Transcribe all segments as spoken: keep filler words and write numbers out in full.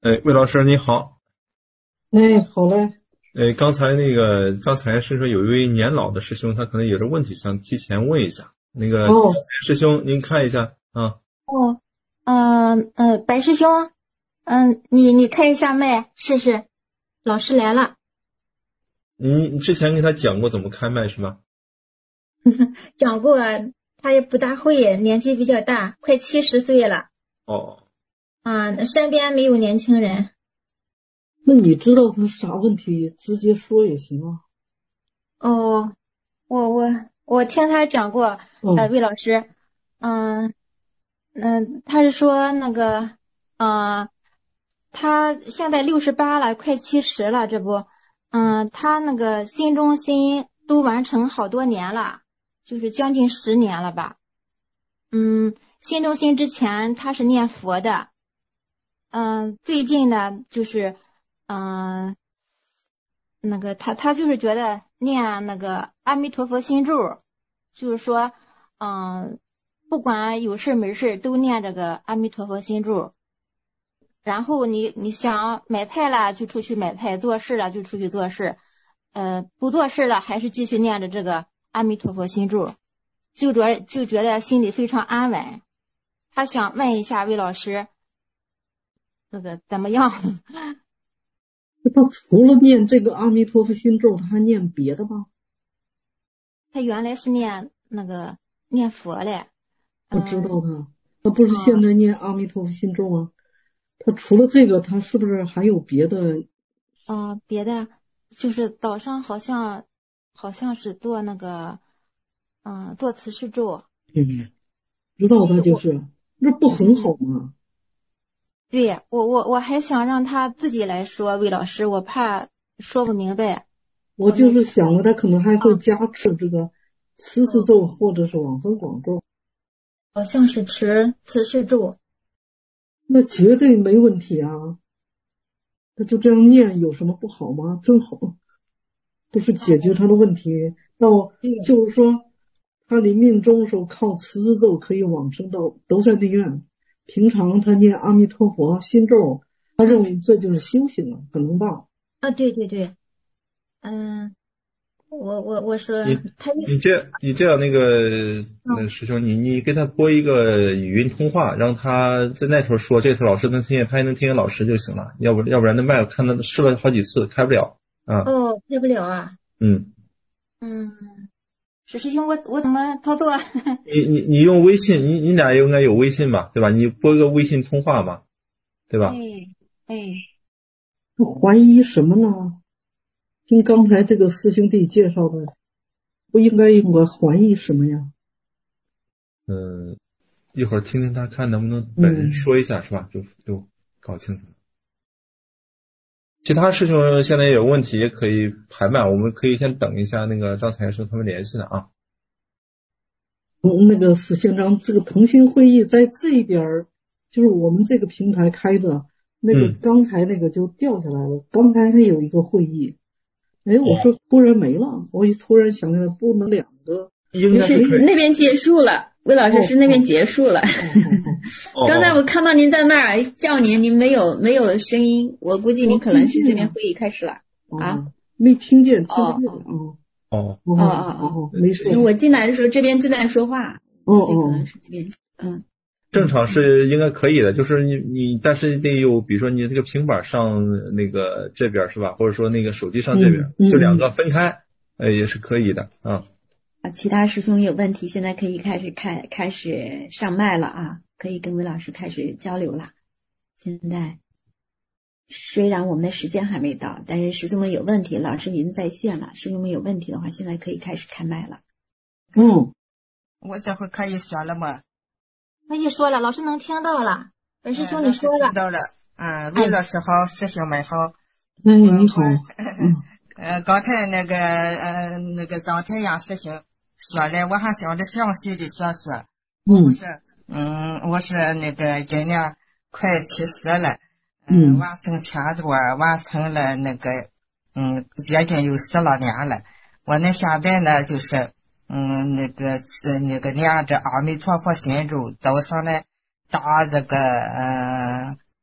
哎，魏老师你好。 哎，好嘞。 哎，刚才那个刚才是说有一位年老的师兄，他可能有点问题，想提前问一下。那个刚哦， 才师兄，您看一下啊。 哦，嗯呃，白师兄，嗯，你你开一下麦试试，老师来了。 您之前给他讲过怎么开麦是吗？ 讲过，他也不大会，年纪比较大，快七十岁了哦， 啊，身边没有年轻人。 那你知道他啥问题，直接说也行啊。 哦，我我我听他讲过，呃， 哦， 魏老师，嗯嗯，他是说那个，啊，他现在六十八了，快七十了，这不，嗯，他那个新中心都完成好多年了，就是将近十年了吧。嗯，新中心之前他是念佛的，嗯，最近呢就是，嗯，那个他他就是觉得念那个阿弥陀佛心咒，就是说，嗯，不管有事没事都念这个阿弥陀佛心咒。然后你你想买菜了就出去买菜，做事了就出去做事，呃，不做事了还是继续念着这个阿弥陀佛心咒，就觉就觉得心里非常安稳。他想问一下魏老师，那个怎么样？ 他除了念这个阿弥陀佛心咒，他还念别的吗？ 他原来是念那个念佛嘞， 我知嗯道他，他不是现啊在念阿弥陀佛心咒吗？他除了这个，他是不是还有别的？ 啊，别的就是早上好像好像是做那个，嗯，做慈氏咒。 嗯，知道他对我， 就是，那不很好吗？ 对我我我还想让他自己来说，魏老师，我怕说不明白。 我就我没是想了，他可能还会啊， 加持这个慈氏哦， 咒或者是往生广咒， 好像是持慈氏咒。 那绝对没问题啊。那就这样念有什么不好吗？正好。不是解决他的问题，到对， 就是说，他临命终的时候靠持之咒可以往生到都在内院。平常他念阿弥陀佛心咒，他认嗯为这就是修行了，很能棒。 啊，对对对，嗯，我我我说你他你这你这样那个那嗯师兄，你你给他拨一个语音通话，让他在那头说，这头老师能听见，他也能听见老师就行了。要不要不然那麦看他试了好几次开不了啊。 哦，开不了啊， 嗯。 嗯，史师兄，我我怎么操作？ 你你你用微信，你你俩应该有微信吧，对吧？你拨个微信通话嘛，对吧？ 哎哎， 怀疑什么呢？听刚才这个师兄弟介绍的，不应该应该怀疑什么呀？ 嗯，一会儿听听他看能不能本人嗯， 说一下，是吧？就就搞清楚了。其他事情现在也有问题，也可以排麦，我们可以先等一下那个张财生他们联系了啊。 嗯那个史县长，这个腾讯会议在这边儿，就是我们这个平台开的，那个嗯， 刚才那个就掉下来了。刚才还有一个会议，哎，我哦， 说突然没了，我一突然想起来，不能两个， 应该哎，谁？ 是可以。 那边结束了，魏老师哦， 是那边好， 结束了。 好，好，好， 哦刚才哦我看到您在那儿叫您，您没有没有声音，我估计我您可能是这听见了， 边会议开始了啊。 哦，没听见，听不见， 哦哦哦， 哦， 哦， 哦哦哦， 哦， 哦，没事， 因为我进来的时候这边正在说话， 哦， 估计可能哦， 是这边嗯。 正常是应该可以的，就是你你，但是得有，比如说你这个平板上那个这边是吧，或者说那个手机上这边， 嗯嗯就两个嗯， 分开，呃，也是可以的啊。 啊，其他师兄有问题，现在可以开始开开始上麦了啊，可以跟魏老师开始交流了。现在虽然我们的时间还没到，但是师兄们有问题，老师已经在线了。师兄们有问题的话，现在可以开始开麦了。 嗯， 我这会可以说了吗？ 可以说了，老师能听到了。本师嗯， 兄，你老师说了。 听到了。嗯， 哎， 魏老师好，师兄们好。 哎， 我我你好，嗯呃刚才那个呃那个张太阳师兄说了，我还想着详细的说说。我不嗯是，嗯，我是那个今年快七十了，嗯， 嗯完成前多完成了那个，嗯，接近有十来年了。我那现在呢就是。嗯，那个呃，那个念着阿弥陀佛心咒，早上呢打这个呃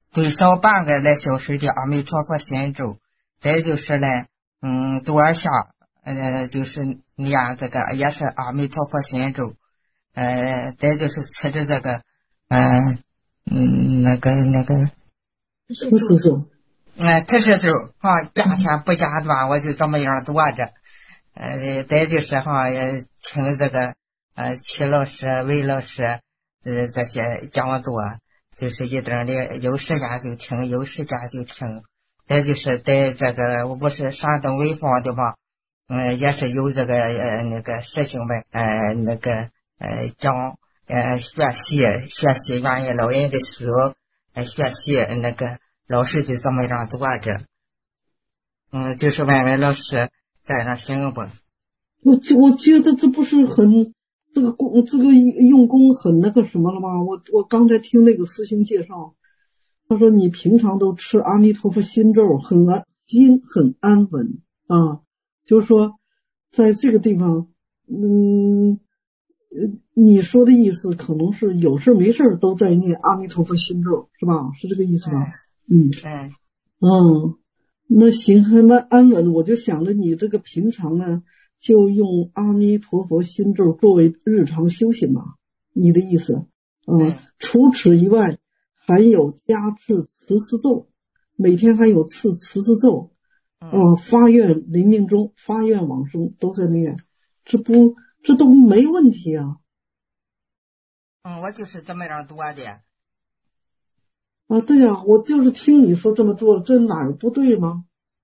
最少半个来小时的阿弥陀佛心咒，再就是呢，嗯，多少下，呃，就是念这个也是阿弥陀佛心咒，呃，再就是吃的这个，嗯、呃、嗯，那个那个， 什是咒？ 哎，特是咒哈，加天不加断，我就这么样躲着。呃，再就是哈，也听这个呃，齐老师、魏老师，呃，这些讲座，就是一等的，有时间就听，有时间就听。再就是在这个，我不是山东潍坊的嘛，嗯、呃，也是有这个呃那个师兄们，呃那个呃讲呃学习学习原野老人的书，呃学习那个老师就这么样坐着，嗯，就是外面老师在那行吧。 我我觉得这不是很这个功这个用功很那个什么了吗？我我刚才听那个师兄介绍，他说你平常都吃阿弥陀佛心咒，很安心很安稳啊，就是说在这个地方，嗯，你说的意思可能是有事没事都在念阿弥陀佛心咒，是吧？是这个意思吧？嗯嗯嗯，那行，还蛮安稳。我就想着你这个平常呢，就用阿弥陀佛心咒作为日常修行嘛，你的意思？嗯，除此以外，还有加持慈思咒，每天还有次慈思咒，呃，发愿临命终、发愿往生都在念，这不这都没问题啊。 嗯，我就是这么样做的。 啊，对呀、啊，我就是听你说这么做，这哪儿不对吗？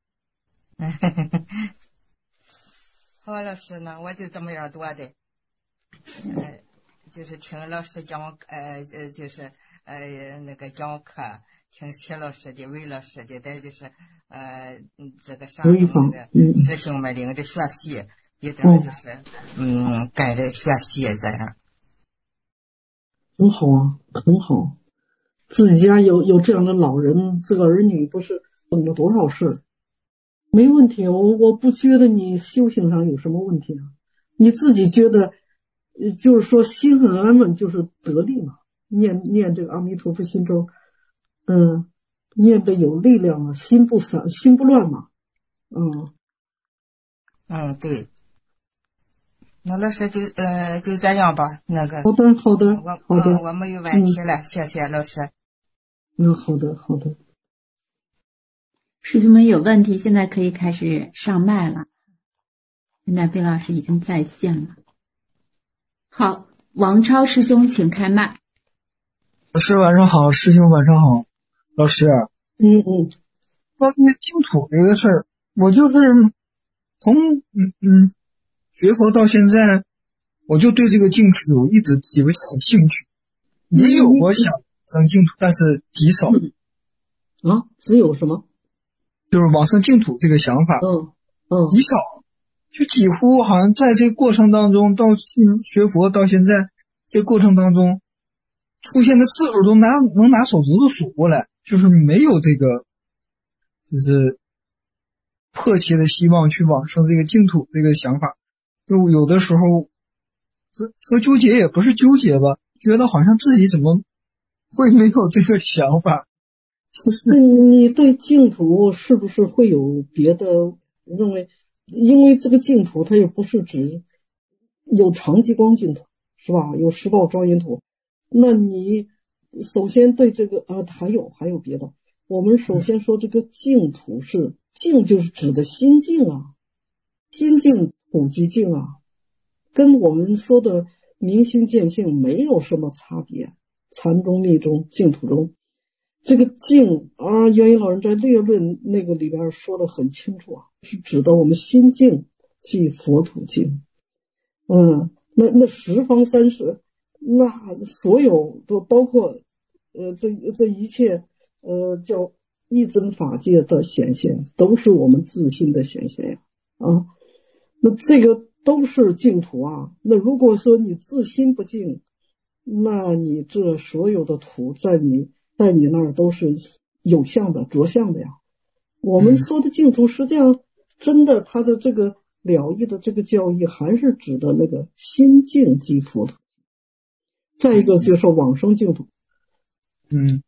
好老师呢，我就这么样做的，呃，就是听老师讲，呃呃，就是呃那个讲课，听齐老师的、魏老师的，再就是呃这个山东那个师兄们领着学习，一点就是嗯跟着学习这样。 很好啊，很好。自己家有有这样的老人，这个儿女不是懂了多少事，没问题。我我不觉得你修行上有什么问题啊，你自己觉得，就是说心很安稳，就是得力嘛。念念这个阿弥陀佛心咒，嗯，念的有力量嘛，心不散，心不乱嘛，嗯嗯，对。那老师就呃就这样吧，那个好的好的我好的、 嗯，我没有问题了、嗯、谢谢老师。 嗯，好的好的。 师兄们有问题现在可以开始上麦了，现在贝老师已经在线了。好，王超师兄请开麦。 老师晚上好，师兄晚上好。老师， 嗯嗯， 关于净土这个事儿，我就是从嗯嗯学佛到现在，我就对这个净土一直提不起兴趣。也有我想上净土，但是极少。 啊，只有什么？ 就是往生净土这个想法， 嗯嗯， 极少，就几乎好像在这个过程当中，到学佛到现在这个过程当中，出现的次数都拿能拿手指头数过来，就是没有这个，就是迫切的希望去往生这个净土这个想法。就有的时候，这说纠结也不是纠结吧，觉得好像自己怎么会没有这个想法。 那你对净土是不是会有别的认为？因为这个净土它也不是指有长极光净土是吧？有十报庄严土。那你首先对这个啊，还有还有别的。我们首先说这个净土是净，就是指的心净啊，心净土即净啊，跟我们说的明心见性没有什么差别。禅中、密中、净土中。这个净啊，元一老人在略论那个里边说的很清楚啊，是指的我们心净即佛土净。嗯，那那十方三世，那所有都包括呃这这一切呃叫一真法界的显现，都是我们自心的显现呀啊。那这个都是净土啊。那如果说你自心不净，那你这所有的土在你在你那儿都是有相的、着相的呀。我们说的净土，实际上真的它的这个了义的这个教义，还是指的那个心净即佛土。再一个就是说往生净土。 嗯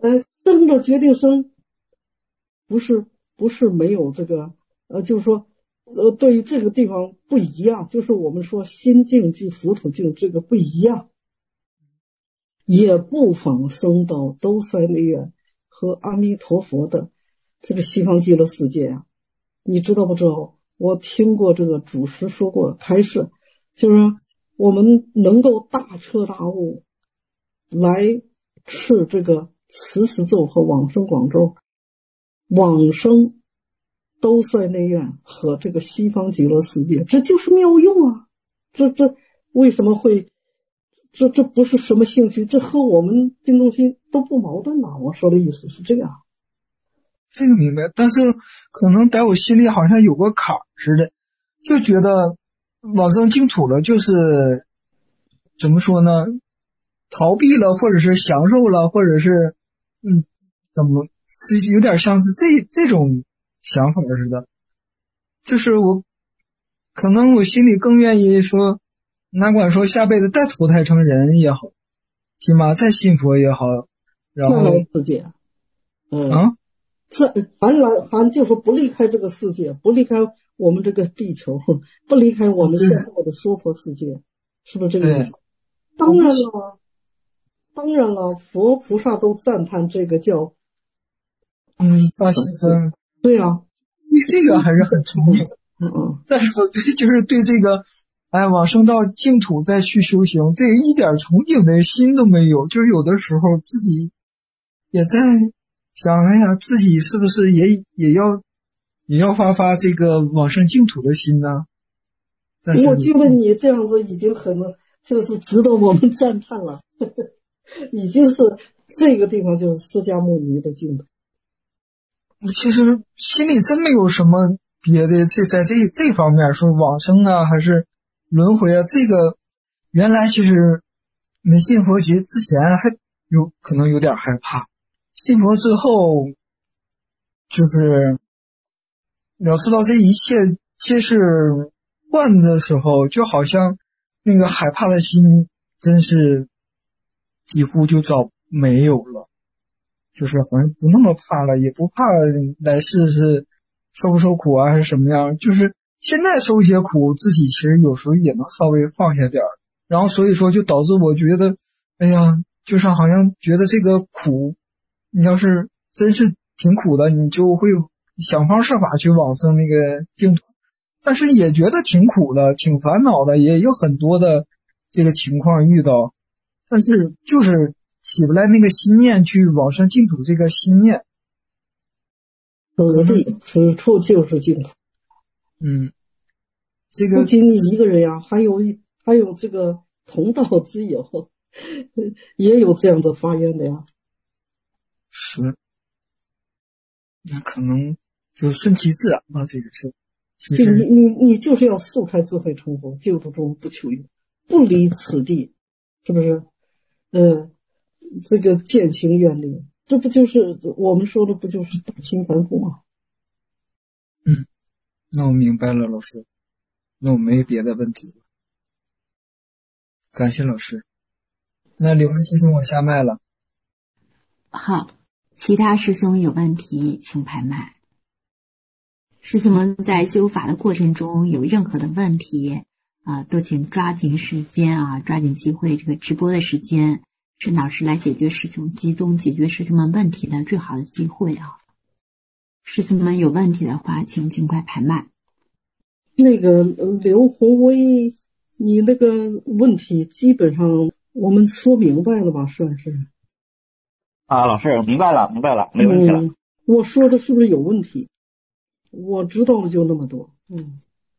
呃，生的决定生，不是不是没有这个，呃，就是说，呃，对于这个地方不一样，就是我们说心境即浮土境这个不一样，也不妨生到兜率内院和阿弥陀佛的这个西方极乐世界呀、啊。你知道不知道？我听过这个祖师说过开示，就是我们能够大彻大悟来持这个慈氏咒和往生广咒，往生兜率内院和这个西方极乐世界，这就是妙用啊！这这为什么会？这这不是什么兴趣，这和我们定中心都不矛盾呐、啊。我说的意思是这样。 这个明白，但是可能在我心里好像有个坎儿似的，就觉得往生净土了，就是怎么说呢？逃避了，或者是享受了，或者是嗯，怎么是有点像是这这种想法似的。就是我可能我心里更愿意说，哪管说下辈子再投胎成人也好，起码再信佛也好，然后再来世界，嗯啊。 这还来还就是不离开这个世界，不离开我们这个地球，不离开我们现在的娑婆世界，是不是这个意思？当然了，当然了，佛菩萨都赞叹这个叫嗯大心分。 对啊， 这个还是很崇敬。 嗯嗯。 但是我对就是对这个哎往生到净土再去修行，这个一点憧憬的心都没有，就是有的时候自己也在想，哎呀，自己是不是也也要也要发发这个往生净土的心呢？但是我觉得你这样子已经很就是值得我们赞叹了，呵呵，已经是这个地方就是释迦牟尼的净土。 我其实心里真没有什么别的，这在这这方面说往生啊，还是轮回啊，这个原来其实没信佛节之前还有可能有点害怕。信佛之后，就是了知到这一切皆是幻的时候，就好像那个害怕的心真是几乎就早没有了，就是好像不那么怕了，也不怕来世是受不受苦啊还是什么样，就是现在受一些苦，自己其实有时候也能稍微放下点儿，然后所以说就导致我觉得，哎呀，就是好像觉得这个苦。你要是真是挺苦的，你就会想方设法去往生那个净土，但是也觉得挺苦的，挺烦恼的，也有很多的这个情况遇到，但是就是起不来那个心念去往生净土这个心念。 此地此处就是净土。 嗯，这个不仅你一个人呀，还有还有这个同道之友，也有这样的发愿的呀。 是，那可能就顺其自然吧，这个是。 就你你你就是要速开智慧成佛，净土中不求有，不离此地，是不是？呃，这个践行愿力，这不就是我们说的不就是大心凡夫吗？ 嗯，那我明白了，老师，那我没别的问题了，感谢老师。那刘文继续往下麦了。 好。其他师兄有问题请拍麦。师兄们在修法的过程中有任何的问题啊、呃，都请抓紧时间啊，抓紧机会，这个直播的时间是老师来解决师兄集中解决师兄们问题的最好的机会啊。师兄们有问题的话，请尽快拍麦。 那个刘宏威，你那个问题基本上我们说明白了吧？算是。 啊，老师，明白了，明白了，没问题了。 嗯，我说的是不是有问题？我知道的就那么多。嗯，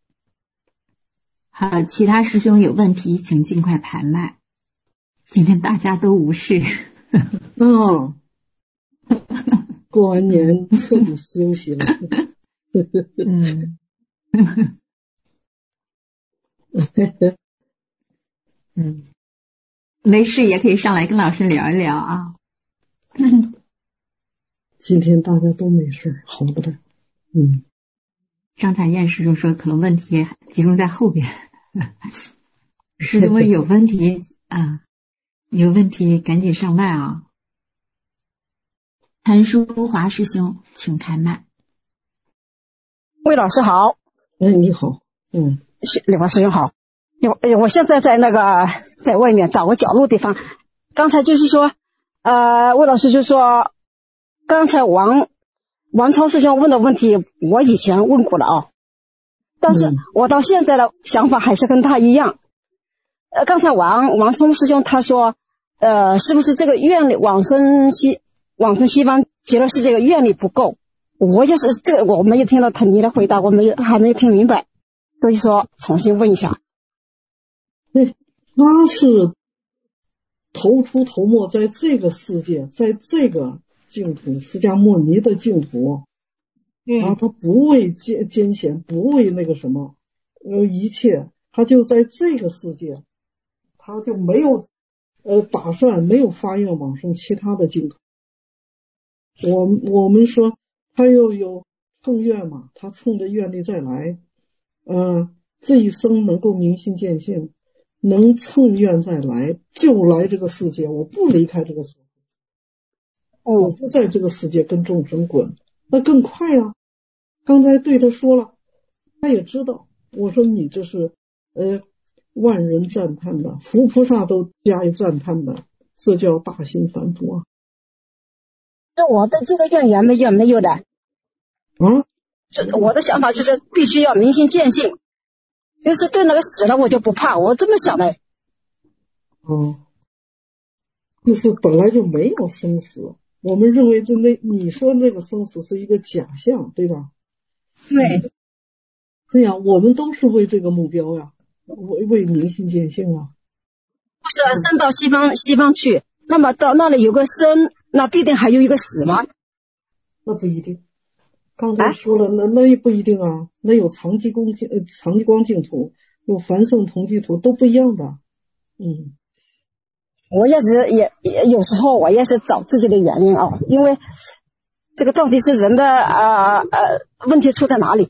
好，其他师兄有问题，请尽快拍麦。今天大家都无事。 啊，过完年彻底休息了。 嗯。嗯，没事也可以上来跟老师聊一聊啊。 今天大家都没事，好不得。嗯， 张彩燕师兄说可能问题集中在后边。师兄们有问题啊，有问题赶紧上麦啊。 陈淑华师兄，请开麦。 魏老师好。 哎，你好。嗯， 李华师兄好。我我现在在那个在外面找个角落地方。刚才就是说，呃，魏老师就说，刚才王王超师兄问的问题，我以前问过了啊，但是我到现在的想法还是跟他一样。呃，刚才王王聪师兄他说，呃，是不是这个愿力往生西往生西方极乐世界这个愿力不够？我就是这个我没有听到他你的回答，我没有还没有听明白，所以说重新问一下。 对，他是头出头没在这个世界，在这个净土，释迦牟尼的净土，嗯，啊，他不为艰艰险，不为那个什么，呃，一切，他就在这个世界，他就没有呃打算，没有发愿往生其他的净土。我我们说他又有乘愿嘛，他乘着愿力再来，呃，这一生能够明心见性。能乘愿再来，就来这个世界，我不离开这个世界，我不在这个世界跟众生滚，那更快啊！刚才对他说了，他也知道，我说你这是呃万人赞叹的，佛菩萨都加以赞叹的，这叫大心凡夫啊！ 这我的这个愿缘没有没有的啊，这我的想法就是必须要明心见性。就是对那个死了我就不怕，我这么想的。 哦，就是本来就没有生死，我们认为就那你说那个生死是一个假象，对吧？ 对， 对呀，我们都是为这个目标呀，为为明心见性啊。 不是啊，生到西方西方去，那么到那里有个生，那必定还有一个死吗？ 那不一定。刚才说了，那那也不一定啊。那有长极光净、呃长极光净土，有凡圣同居土，都不一样的。嗯， 我也是也也有时候我也是找自己的原因啊，因为这个到底是人的啊 呃, 呃问题出在哪里？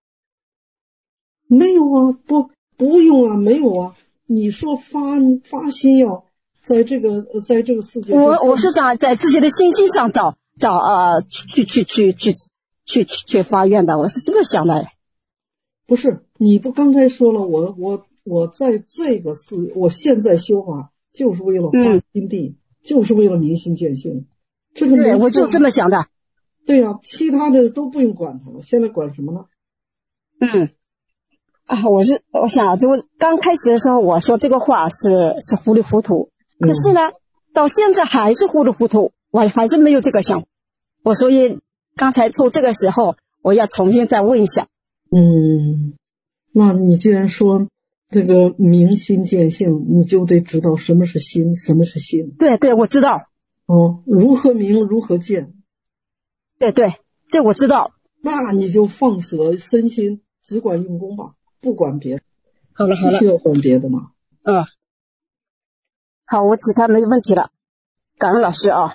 没有啊，不不用啊，没有啊。你说发发心要在这个在这个世界， 我我是想在自己的心性上找找啊、呃、去去去去。去去去发愿的，我是这么想的。 不是，你不刚才说了，我我我在这个世，我现在修法就是为了发心地、嗯，就是为了明心见性。这个对，我就这么想的。 对呀、啊，其他的都不用管它了，现在管什么呢？ 嗯，啊，我是我想，就刚开始的时候我说这个话是是糊里糊涂，可是呢，嗯、到现在还是糊里糊涂，我还是没有这个想法，我所以。刚才从这个时候，我要重新再问一下。 嗯，那你既然说这个明心见性，你就得知道什么是心，什么是性。 对对，我知道。 哦，如何明，如何见。 对对，这我知道。 那你就放舍身心，只管用功吧，不管别的。 好了好了， 不需要管别的嘛。 嗯，好，我其他没问题了，感恩老师啊。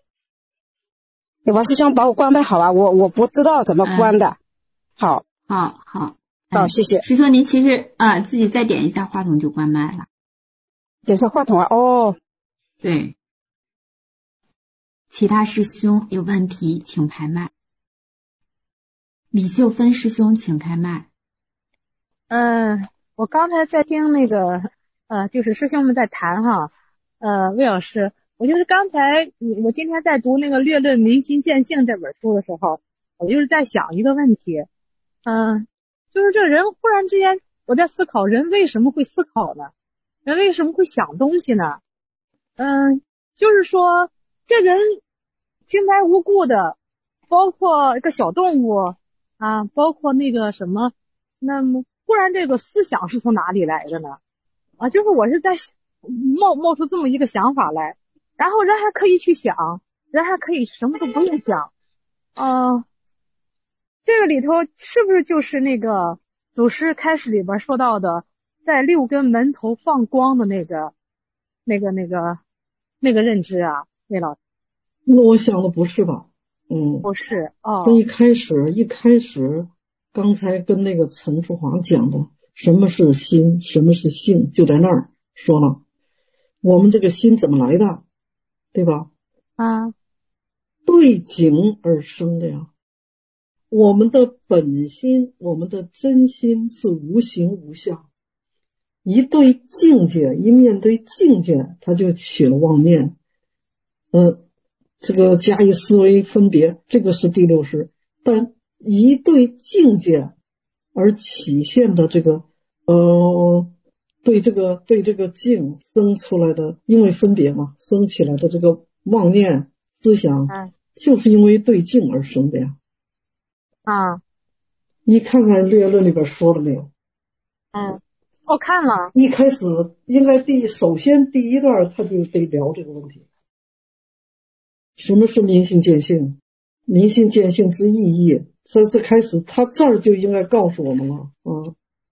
我是想把我关麦好吧，我我不知道怎么关的。嗯、好， 好，好， 好、嗯，谢谢。 师说您其实啊、呃、自己再点一下话筒就关麦了。 点下话筒啊？哦， 对。其他师兄有问题请开麦。李秀芬师兄请开麦。 嗯、呃，我刚才在听那个呃，就是师兄们在谈哈，呃，魏老师。我就是刚才我今天在读那个《略论明心见性》这本书的时候，我就是在想一个问题，嗯、呃，就是这人忽然之间，我在思考人为什么会思考呢？人为什么会想东西呢？嗯、呃，就是说这人平白无故的，包括一个小动物啊，包括那个什么，那么忽然这个思想是从哪里来的呢？啊，就是我是在冒冒出这么一个想法来。然后人还可以去想，人还可以什么都不用想，嗯、呃，这个里头是不是就是那个祖师开始里边说到的，在六根门头放光的那个、那个、那个、那个认知啊，魏老师？ 那我想的不是吧？嗯， 不是哦。 他一开始一开始，刚才跟那个陈淑华讲的，什么是心，什么是性，就在那儿说了，我们这个心怎么来的？对吧？ 啊， 对境而生的呀。我们的本心，我们的真心是无形无相，一对境界，一面对境界，它就起了妄念，呃，这个加以思维分别，这个是第六识。但一对境界而体现的这个呃，对这个对这个境生出来的，因为分别嘛，生起来的这个妄念思想， 嗯， 就是因为对境而生的呀。 啊， 你看看略论里边说了没有？ 嗯，我看了。 一开始应该第首先第一段他就得聊这个问题，什么是明心见性，明心见性之意义。所以这开始他这儿就应该告诉我们了。嗯，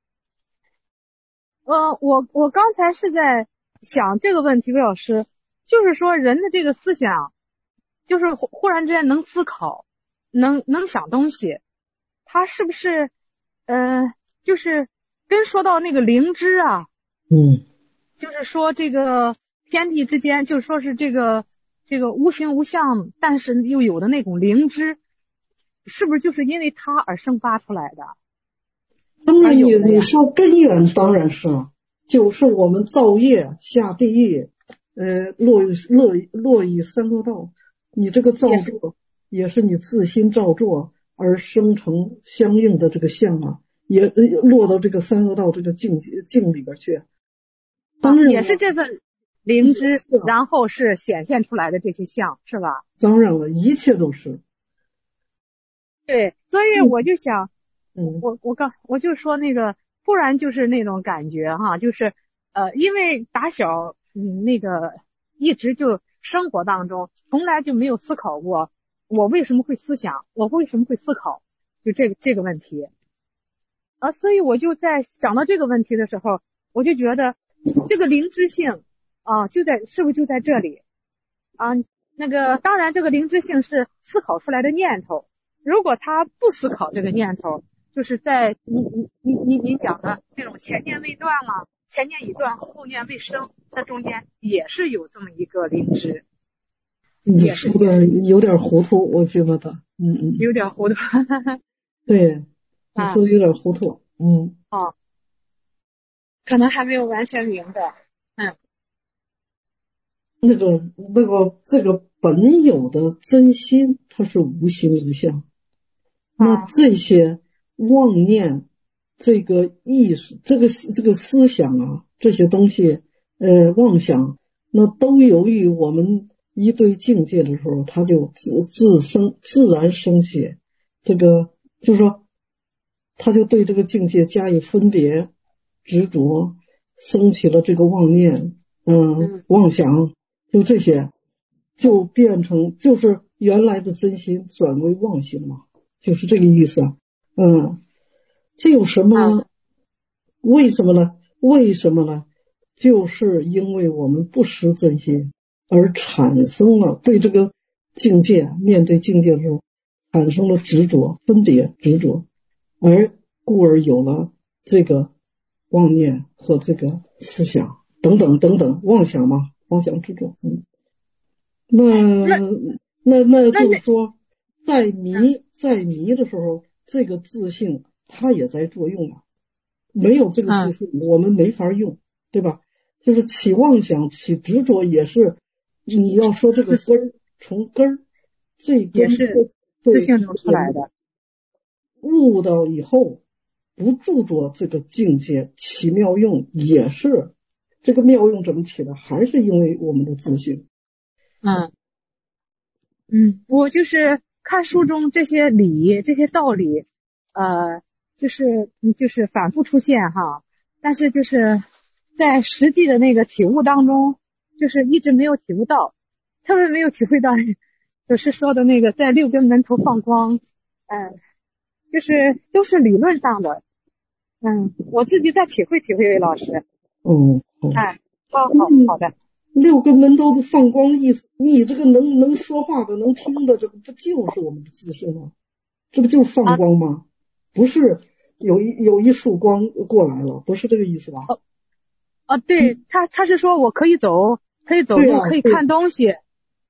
呃，我我刚才是在想这个问题，魏老师，就是说人的这个思想，就是忽忽然之间能思考，能能想东西，他是不是呃，就是跟说到那个灵知啊， 嗯， 就是说这个天地之间，就是说是这个这个无形无相，但是又有的那种灵知，是不是就是因为它而生发出来的？ 当然你你说根源当然是，就是我们造业下地狱，呃，落落落于三恶道，你这个造作也是你自心造作而生成相应的这个相啊，也落到这个三恶道这个境境里边去。当然也是这份灵知，然后是显现出来的这些相，是吧？ 当然了，一切都是。 对，所以我就想， 嗯， 我我刚我就说那个，不然就是那种感觉哈，就是呃，因为打小嗯那个一直就生活当中从来就没有思考过，我为什么会思想，我为什么会思考，就这个这个问题啊，所以我就在讲到这个问题的时候，我就觉得这个灵知性啊，就在是不是就在这里啊？那个当然，这个灵知性是思考出来的念头。如果他不思考这个念头，就是在你你你你你讲的这种前念未断了，前念已断，后念未生，那中间也是有这么一个灵知。 你说的有点糊涂，我觉得，嗯嗯， 有点糊涂。 对，你说的有点糊涂，嗯。 哦，可能还没有完全明白，嗯。 那个那个这个本有的真心，它是无形无相。那这些妄念，这个意识，这个这个思想啊，这些东西，呃，妄想，那都由于我们一对境界的时候，它就自自生自然升起，这个就是说，他就对这个境界加以分别、执着，升起了这个妄念，嗯，妄想，就这些，就变成就是原来的真心转为妄心嘛。就是这个意思，嗯，这有什么？为什么呢？为什么呢？就是因为我们不识真心，而产生了对这个境界，面对境界的时候，产生了执着、分别、执着，而故而有了这个妄念和这个思想等等等等妄想嘛，妄想执着，嗯，那那那就是说。在迷在迷的时候，这个自性它也在作用啊。没有这个自性，我们没法用，对吧？就是起妄想、起执着，也是你要说这个根儿，从根儿最根是自性中出来的。 悟到以后，不著着这个境界起妙用，也是这个妙用怎么起的？还是因为我们的自性。 嗯嗯，我就是。看书中这些理这些道理，呃，就是就是反复出现哈，但是就是在实际的那个体悟当中，就是一直没有体悟到，特别没有体会到，就是说的那个在六根门头放光，嗯、呃，就是都是理论上的，嗯，我自己再体会体会，魏老师， 嗯， 哎，好好好的。 六根门都是放光的意思，你这个能能说话的能听的，这个不就是我们的自信吗？这不就是放光吗？啊、不是有一有一束光过来了，不是这个意思吧？ 哦，哦，对他他是说我可以走，可以走路，啊、可以看东西，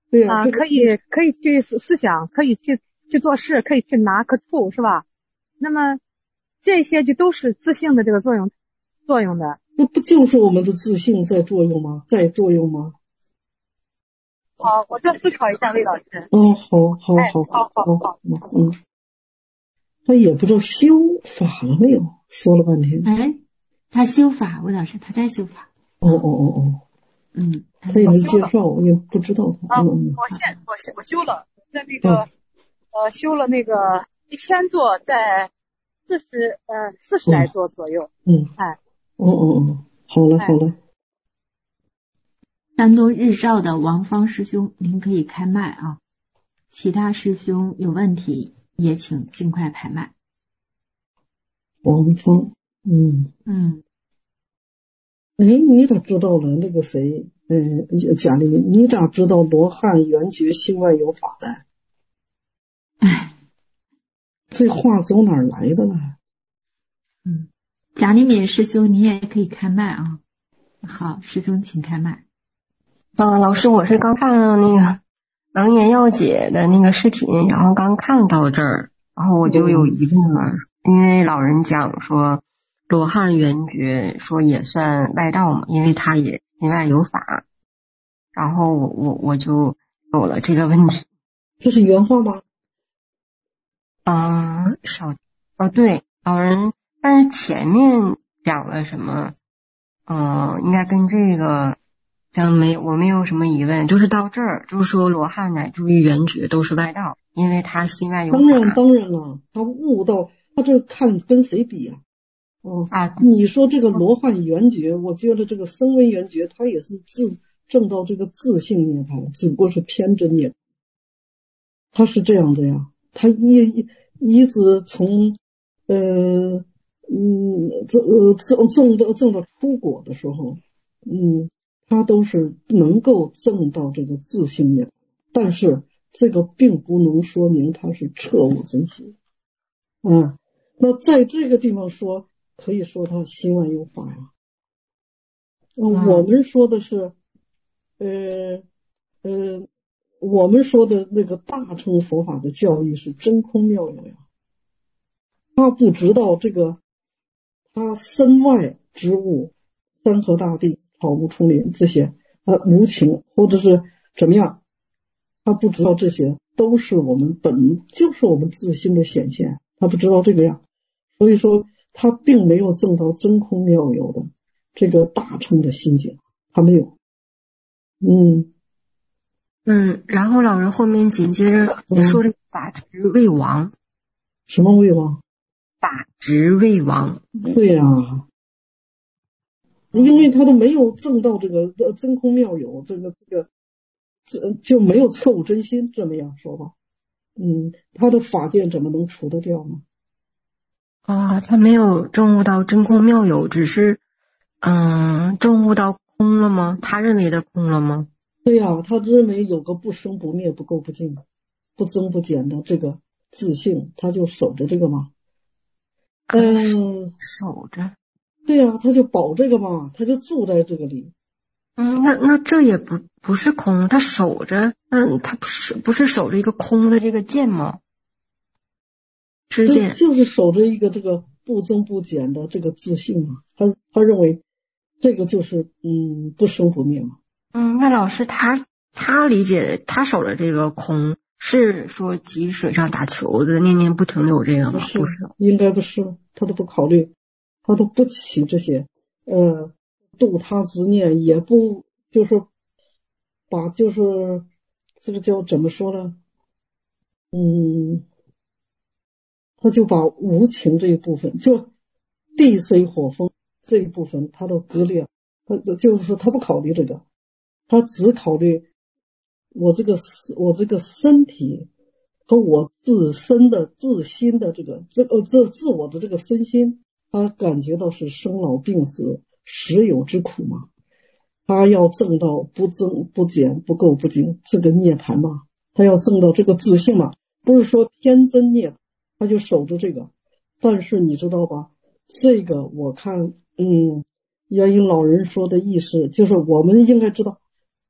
对呀、啊， 啊，可以可以去思思想，可以去去做事，可以去拿，可触，是吧？那么这些就都是自性的这个作用作用的。 那不就是我们的自性在作用吗？在作用吗？ 好，我再思考一下，魏老师。 哦，好，好， 哎、 好， 好，好，好， 嗯嗯。他也不知道修法了没有，说了半天。 哎，他修法，魏老师，他在修法。 哦哦哦哦。 嗯， 他也没介绍，我也不知道他。 啊， 嗯、 我现我我修了，在那个、嗯、呃修了那个一千座，在四十呃四十来座左右。 嗯。 哎。 哦哦哦，好了好了。 山东日照的王芳师兄，您可以开麦啊。其他师兄有问题也请尽快排麦。 王芳，嗯嗯。 哎，你咋知道了？那个谁，嗯，贾丽，你咋知道罗汉圆觉心外有法的？ 哎， 这话从哪儿来的呢？ 嗯，贾丽敏师兄，你也可以开麦啊。好，师兄请开麦。 啊，老师，我是刚看了那个楞严要解的那个视频，然后刚看到这儿，然后我就有疑问了，因为老人讲说罗汉圆觉说也算外道嘛，因为他也心外有法，然后我我我就有了这个问题。 这是原话吗？ 啊、呃，少哦，对，老人，但是前面讲了什么？呃，应该跟这个。这样没我没有什么疑问，就是到这儿，就是说罗汉乃至于圆觉都是外道，因为他心外有法。 当然当然了，他悟到，他这看跟谁比啊？哦啊， 你说这个罗汉圆觉，我觉得这个声闻圆觉，他也是自证到这个自性涅槃，只不过是偏真涅槃，他是这样的呀。他一一直从呃嗯这呃证证到证到出果的时候，嗯。他都是能够证到这个自性涅槃，但是这个并不能说明他是彻悟真心。嗯，那在这个地方说，可以说他心外有法呀。嗯、我们说的是，呃呃，我们说的那个大乘佛法的教义是真空妙有呀。他不知道这个，他身外之物，山河大地。草木丛林这些呃无情或者是怎么样，他不知道这些都是我们本就是我们自心的显现，他不知道这个呀，所以说他并没有证到真空妙有的这个大乘的心境，他没有。嗯嗯，然后老人后面紧接着也说了法执未亡、嗯， 什么未亡？ 法执未亡。 对呀、啊。因为他都没有证到这个真空妙有，这个这个这就没有彻悟真心，这么样说吧。嗯，他的法界怎么能除得掉呢？ 啊，他没有证悟到真空妙有，只是嗯证悟到空了吗？他认为的空了吗？ 对呀、啊，他认为有个不生不灭、不垢不净、不增不减的这个自性，他就守着这个嘛。嗯， 守着。 对呀、啊，他就保这个嘛，他就住在这个里。 嗯，那那这也不不是空，他守着，嗯，他不是不是守着一个空的这个剑吗？知见就是守着一个这个不增不减的这个自性嘛，他他认为这个就是嗯不生不灭嘛。 嗯，那老师他他理解他守着这个空是说积水上打球的念念不停留这个吗？ 不是， 不是， 应该不是，他都不考虑。他都不起这些，呃，度他之念，也不就是把就是这个叫怎么说呢？嗯，他就把无情这一部分，就地水火风这一部分，他都割裂。他就是说，他不考虑这个，他只考虑我这个我这个身体和我自身的自心的这个这呃自自我的这个身心。他感觉到是生老病死实有之苦嘛，他要证到不增不减不垢不净这个涅槃嘛，他要证到这个自性嘛，不是说天真涅槃，他就守着这个。但是你知道吧，这个我看嗯，元英老人说的意思就是我们应该知道，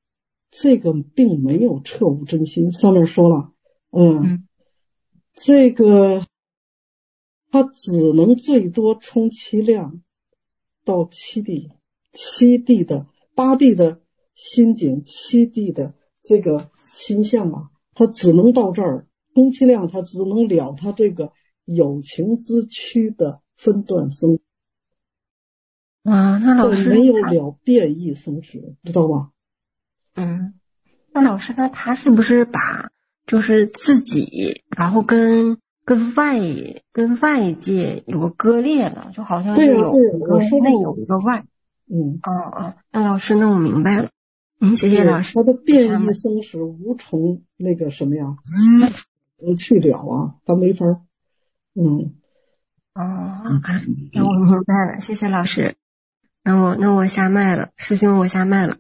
这个并没有彻悟真心。上面说了，嗯，嗯这个它只能最多充其量到七地，七地的八地的心境，七地的这个心相啊，它只能到这儿，充其量它只能了它这个有情之躯的分段生啊。那老师没有了变异生死，知道吧？ 嗯，那老师呢？他是不是把就是自己，然后跟跟外跟外界有个割裂了，就好像是有一个内有一个外。 嗯啊啊，那老师，那我明白了。嗯，谢谢老师。 他的变异生死无从那个什么呀，嗯，去了啊，他没法。嗯。 哦，那我明白了，谢谢老师。那我那我下麦了，师兄，我下麦了。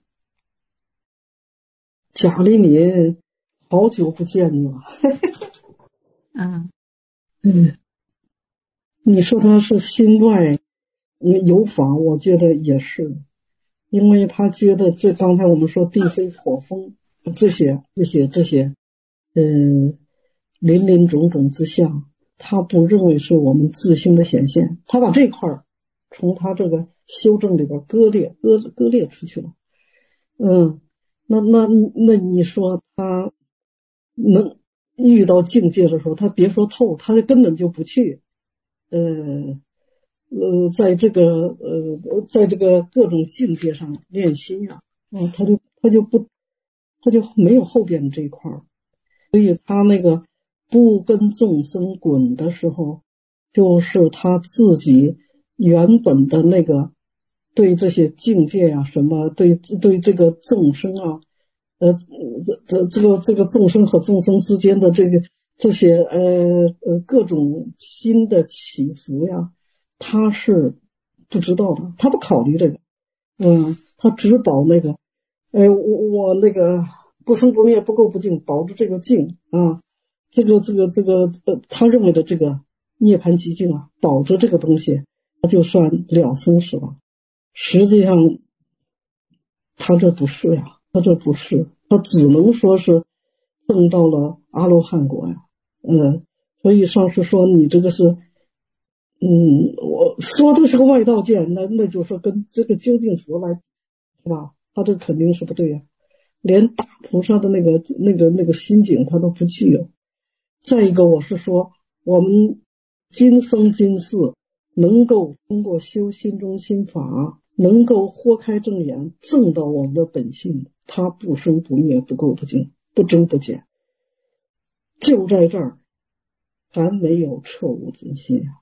贾丽敏，好久不见你了。 嗯嗯，你说他是心外有法，我觉得也是，因为他觉得这刚才我们说地水火风这些这些这些，嗯，林林种种之相，他不认为是我们自性的显现，他把这块从他这个修正里边割裂割割裂出去了。嗯。那那那你说他能遇到境界的时候，他别说透，他根本就不去，呃呃，在这个呃在这个各种境界上练心呀、啊，嗯，他就他就不他就没有后边这一块，所以他那个不跟众生滚的时候，就是他自己原本的那个。对这些境界啊，什么对对这个众生啊，呃，这这个这个众生和众生之间的这个这些呃呃各种新的起伏呀，他是不知道的，他不考虑这个，嗯，他只保那个，哎，我我那个不生不灭不垢不净，保着这个净啊，这个这个这个呃，他认为的这个涅槃寂静啊，保着这个东西，他就算了生死了。实际上他这不是呀，他这不是，他只能说是证到了阿罗汉果呀。嗯，所以上师说你这个是，嗯，我说的是个外道见，那那就说跟这个究竟佛来，是吧？他这肯定是不对呀，连大菩萨的那个那个那个心境他都不具有。再一个，我是说我们今生今世能够通过修心中心法。能够豁开正眼，证到我们的本性，它不生不灭，不垢不净，不增不减，就在这儿，还没有彻悟真心呀、啊。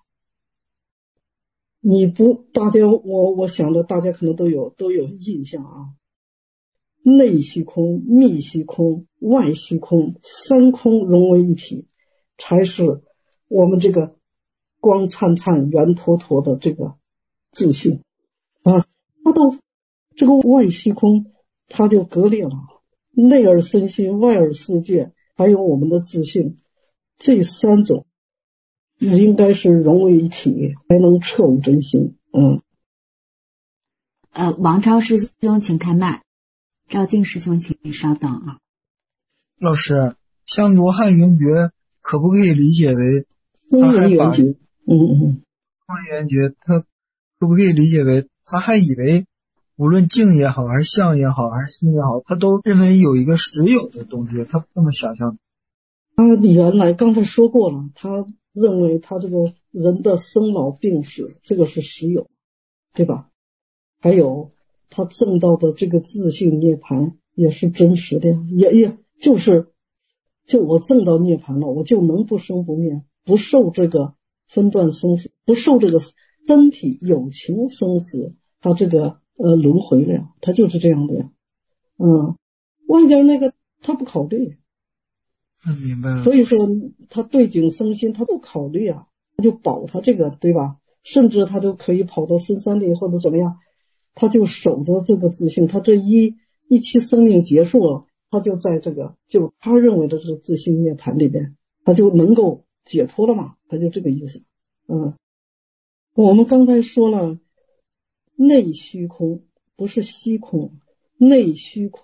你不，大家，我我想着大家可能都有都有印象啊。内虚空、密虚空、外虚空，三空融为一体，才是我们这个光灿灿、圆坨坨的这个自信。啊，他到这个外虚空，他就割裂了，内而身心，外而世界，还有我们的自性，这三种应该是融为一体，才能彻悟真心。嗯， 呃，王超师兄请开麦，赵静师兄请稍等啊。 老师，像罗汉圆觉，可不可以理解为他还把圆觉？嗯嗯， 罗汉圆觉，他可不可以理解为？他还以为无论境也好，还是相也好，还是心也好，他都认为有一个实有的东西，他不这么想象。 他原来刚才说过了，他认为他这个人的生老病死，这个是实有，对吧？还有他证到的这个自性涅槃也是真实的，也也就是就我证到涅槃了，我就能不生不灭，不受这个分段生死，不受这个身体有情生死，他这个呃轮回了，他就是这样的呀。嗯，外边那个他不考虑， 嗯，明白了。 所以说他对境生心，他不考虑啊，他就保他这个，对吧？甚至他都可以跑到深山里或者怎么样，他就守着这个自性，他这一一期生命结束了，他就在这个就他认为的这个自性涅槃里边，他就能够解脱了嘛，他就这个意思。嗯。我们刚才说了，内虚空不是虚空，内虚空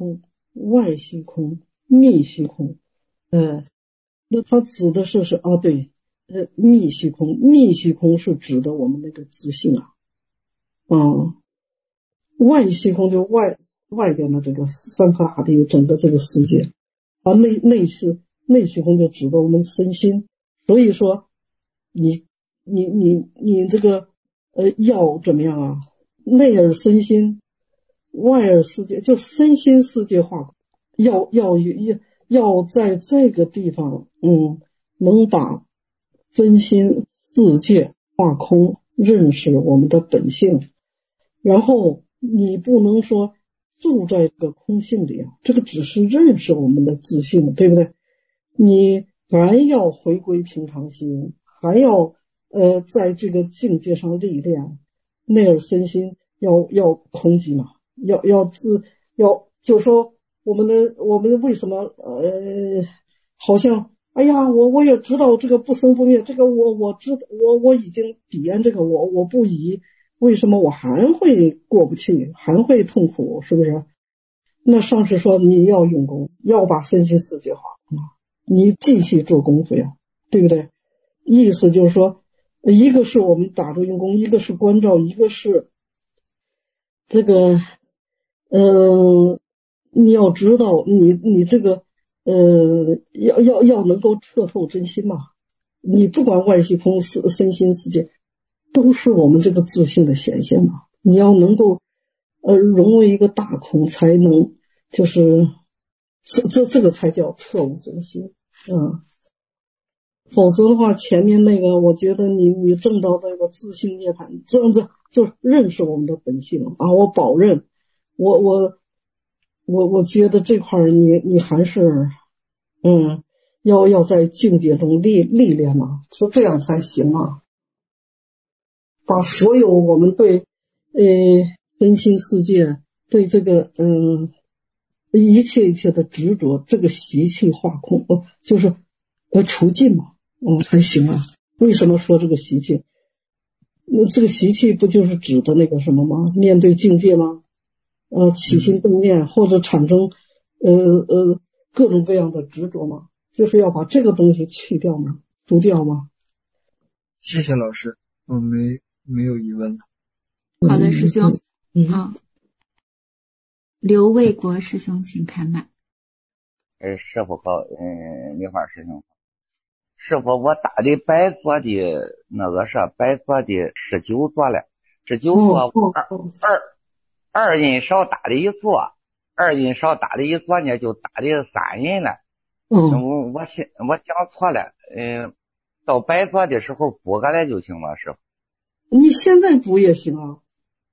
外虚空、密虚空。呃，那它指的是是啊，对，呃，密虚空，密虚空是指的我们那个自性啊，嗯，外虚空就外外边的这个三颗大地，整个这个世界啊，内内是内虚空就指的我们身心。所以说，你你你你这个呃要怎么样啊？内而身心，外而世界，就身心世界化，要要要要在这个地方，嗯，能把真心世界化空，认识我们的本性。然后你不能说住在这个空性里啊，这个只是认识我们的自性，对不对？你还要回归平常心，还要呃在这个境界上历练，内而身心要要空寂嘛，要要自要就说我们的我们为什么呃好像哎呀我我也知道这个不生不灭，这个我我知我我已经体验这个我我不疑，为什么我还会过不去，还会痛苦，是不是？那上师说你要用功，要把身心世界化啊。你继续做功夫呀，对不对？意思就是说，一个是我们打坐用功，一个是关照，一个是这个，嗯、呃，你要知道，你你这个，呃，要要要能够彻透真心嘛。你不管外虚空、身身心世界，都是我们这个自性的显现嘛。你要能够，呃，融为一个大空，才能就是这这这个才叫彻悟真心。嗯，否则的话，前面那个，我觉得你你证到这个自性涅槃，这样子就认识我们的本性啊！我保证，我我我我觉得这块儿你你还是嗯，要要在境界中历历练嘛，说这样才行啊！把所有我们对呃真心世界对这个嗯。一切一切的执着，这个习气化空，呃，就是呃除尽嘛，嗯，才行啊。为什么说这个习气？那这个习气不就是指的那个什么吗？面对境界吗？呃，起心动念或者产生呃呃各种各样的执着吗？就是要把这个东西去掉吗？除掉吗？ 谢谢老师，我没没有疑问了。 好的，师兄， 嗯。 嗯刘卫国师兄，请开麦。 呃，师傅好，嗯，梨花师兄，师傅，我打的白做的那个是白做的十九座了，十九座二二二阴少打的一座，二阴少打的一座呢，就打的三阴了。 嗯， 我我想我讲错了，嗯，到白做的时候补过来就行了，师傅。 你现在补也行啊。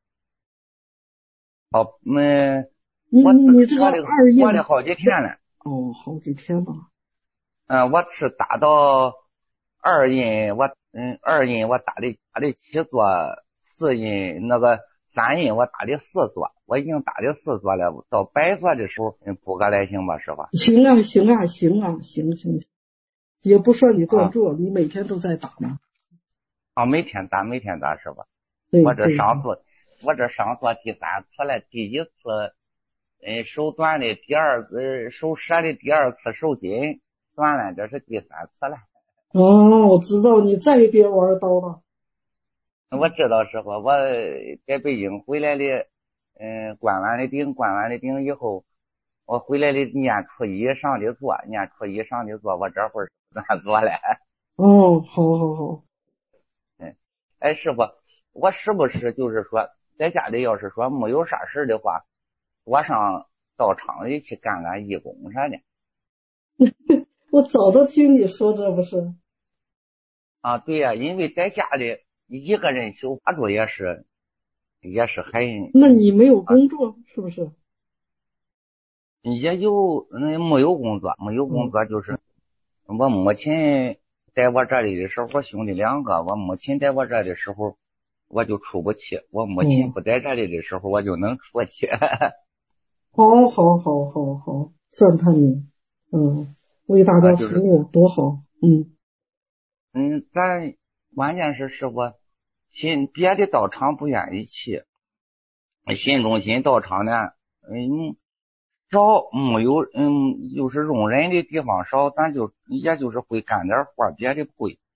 好，嗯。 你你你这个二阴做了好几天了。 哦，好几天了。 嗯，我是打到二阴，我嗯二阴我打的打的七座，四阴那个三阴我打的四座，我已经打的四座了。到白座的时候，嗯，补过来行吧，师傅？ 行啊，行啊，行啊，行行，也不算你断做，啊、你每天都在打吗？ 啊，每天打，每天打，师傅。 对我这上做，我这上做第三次了，第一次。嗯，手断的第二次，手折的第二次手筋断了，这是第三次了。 哦，我知道你再也别玩刀了。 我知道师傅，我在北京回来的，嗯，关完了病，关完了病以后，我回来的年初一上的座，年初一上的座，我这会儿断做了。 哦，好好好。 嗯，哎，师傅，我是不是就是说，在家里要是说没有啥事的话，我上道场里去干干义工啥的。 我早都听你说这不是？ 啊，对呀、啊，因为在家里一个人修法主也是也是很。 那你没有工作、啊、是不是？ 也有，嗯，没有工作，没有工作就是、嗯、我母亲在我这里的时候，我兄弟两个，我母亲在我这里的时候，我就出不去；我母亲不在这里的时候，嗯、我就能出去。 好好好好好，赞叹你，嗯，为大家服务、啊就是、多好，嗯嗯，咱关键是师傅，心别的道场不愿意去，新中心道场呢，嗯， 少，没有，嗯，就是用人的地方少，咱就也就是会干点活，别的不会。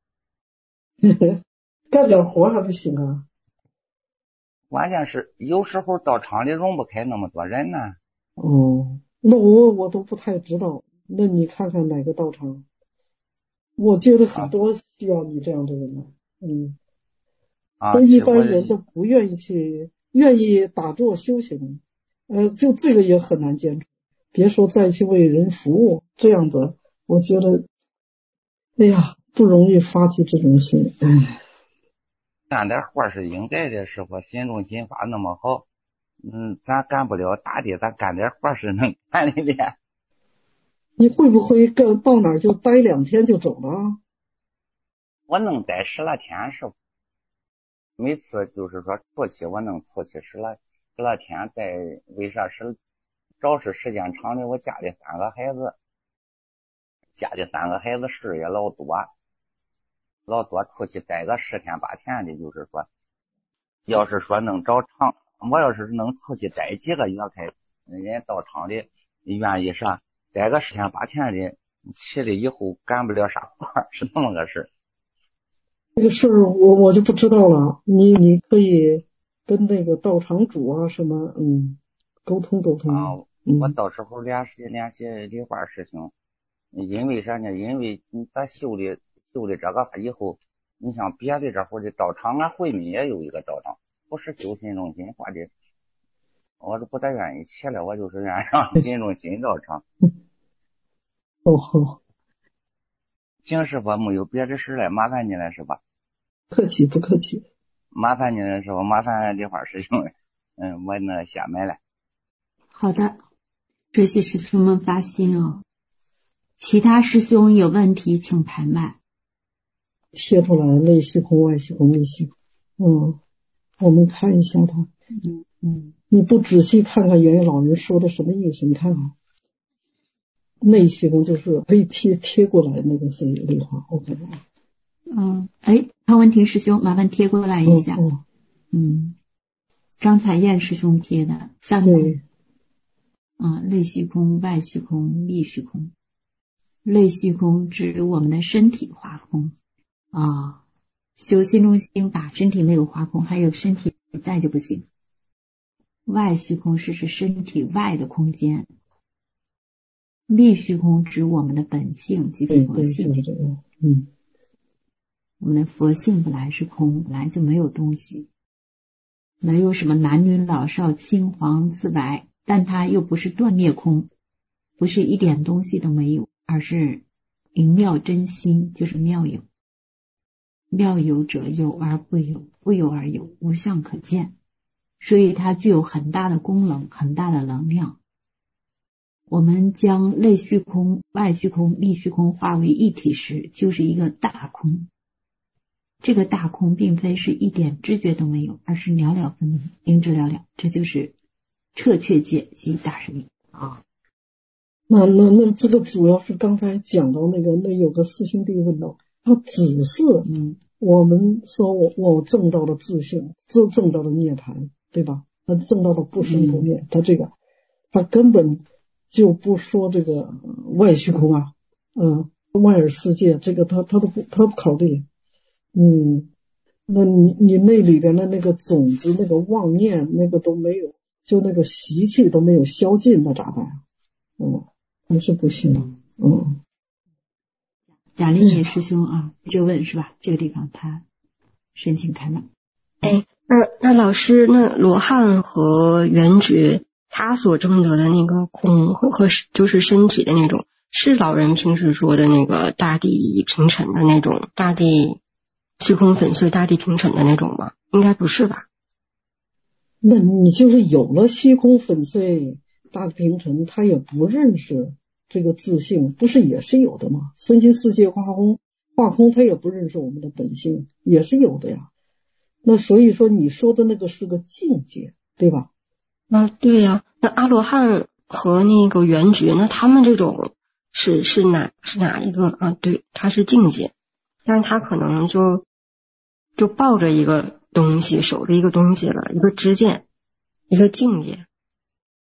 干点活还不行啊？ 关键是有时候到厂里容不开那么多人呢。 哦，那我我都不太知道。那你看看哪个道场？我觉得很多需要你这样的人呢。嗯， 啊， 都一般人都不愿意去，愿意打坐修行，呃，就这个也很难坚持。别说再去为人服务，这样子，我觉得，哎呀，不容易发起这种心。哎， 干点活是应该的，师傅心中心法那么好，嗯，咱干不了大的，咱干点活是能干的的。 你会不会干到哪儿就待两天就走了？ 我能待十来天，师傅。每次就是说出去，我能出去十来十来天，在为啥是找是时间长的？我家里三个孩子，家里三个孩子事也老多，老多出去待个十天八天的，就是说，要是说能找长，我要是能出去待几个月开，人家到厂里愿意啥，待个十天八天的，去了以后干不了啥活，是那么个事。 这个事儿我我就不知道了，你你可以跟那个道场主啊什么嗯沟通沟通啊， 嗯、 我到时候联系联系梨花师兄，因为啥呢？因为咱修的修的这个以后，你像别的这会的道场啊，惠民也有一个道场，不是修心中心或者，我是不太愿意去了，我就是愿意让心中心道场。 哦好。 行，师傅，没有别的事了，麻烦你了，是吧？ 客气不客气。 麻烦你了，师傅，麻烦梨花师兄。嗯，我那下麦了。 好的，这些师兄们发心哦。其他师兄有问题请排麦。 贴出来内虚空外虚空内虚空。嗯，我们看一下他。 嗯嗯。 你不仔细看看元月老人说的什么意思？你看看。内虚空就是可以贴贴过来那个是梨花 ，OK 吗？ 嗯，哎，潘文婷师兄，麻烦贴过来一下。 嗯， 嗯张彩燕师兄贴的三空。啊，内虚空、外虚空、力虚空。内虚空指我们的身体化空啊，修心中心法，身体没有化空，还有身体在就不行。外虚空是指身体外的空间。力虚空指我们的本性即是佛性。 对对，就是这个。嗯， 我们的佛性本来是空，本来就没有东西，没有什么男女老少青黄紫白，但它又不是断灭空，不是一点东西都没有，而是灵妙真心，就是妙有。妙有者有而不有，不有而有，无相可见，所以它具有很大的功能，很大的能量。我们将内虚空、外虚空、力虚空化为一体时，就是一个大空。这个大空并非是一点知觉都没有，而是了了分明，灵知了了，这就是彻确界及大神力啊。 那那那这个主要是刚才讲到那个，那有个师兄弟问到，他只是嗯，我们说我我证到了自性，证证到了涅槃，对吧？他证到了不生不灭，嗯、他这个他根本就不说这个外虚空啊，嗯，外尔世界，这个他他都不他不考虑。嗯，那你你那里边的那个种子、那个妄念、那个都没有，就那个习气都没有消尽，那咋办啊？嗯，还是不行的。嗯， 贾立业师兄啊，就问是吧？这个地方他申请开麦。 哎，那那老师，那罗汉和圆觉他所证得的那个空和就是身体的那种，是老人平时说的那个大地平沉的那种大地。虚空粉碎、大地平沉的那种吗？应该不是吧？ 那你就是有了虚空粉碎、大地平沉，他也不认识这个自性，不是也是有的吗？身心世界化空，化空他也不认识我们的本性，也是有的呀。那所以说你说的那个是个境界，对吧？ 啊，对呀。那阿罗汉和那个圆觉，那他们这种是是哪是哪一个啊？对，他是境界，但是他可能就。就抱着一个东西，守着一个东西了，一个知见，一个境界，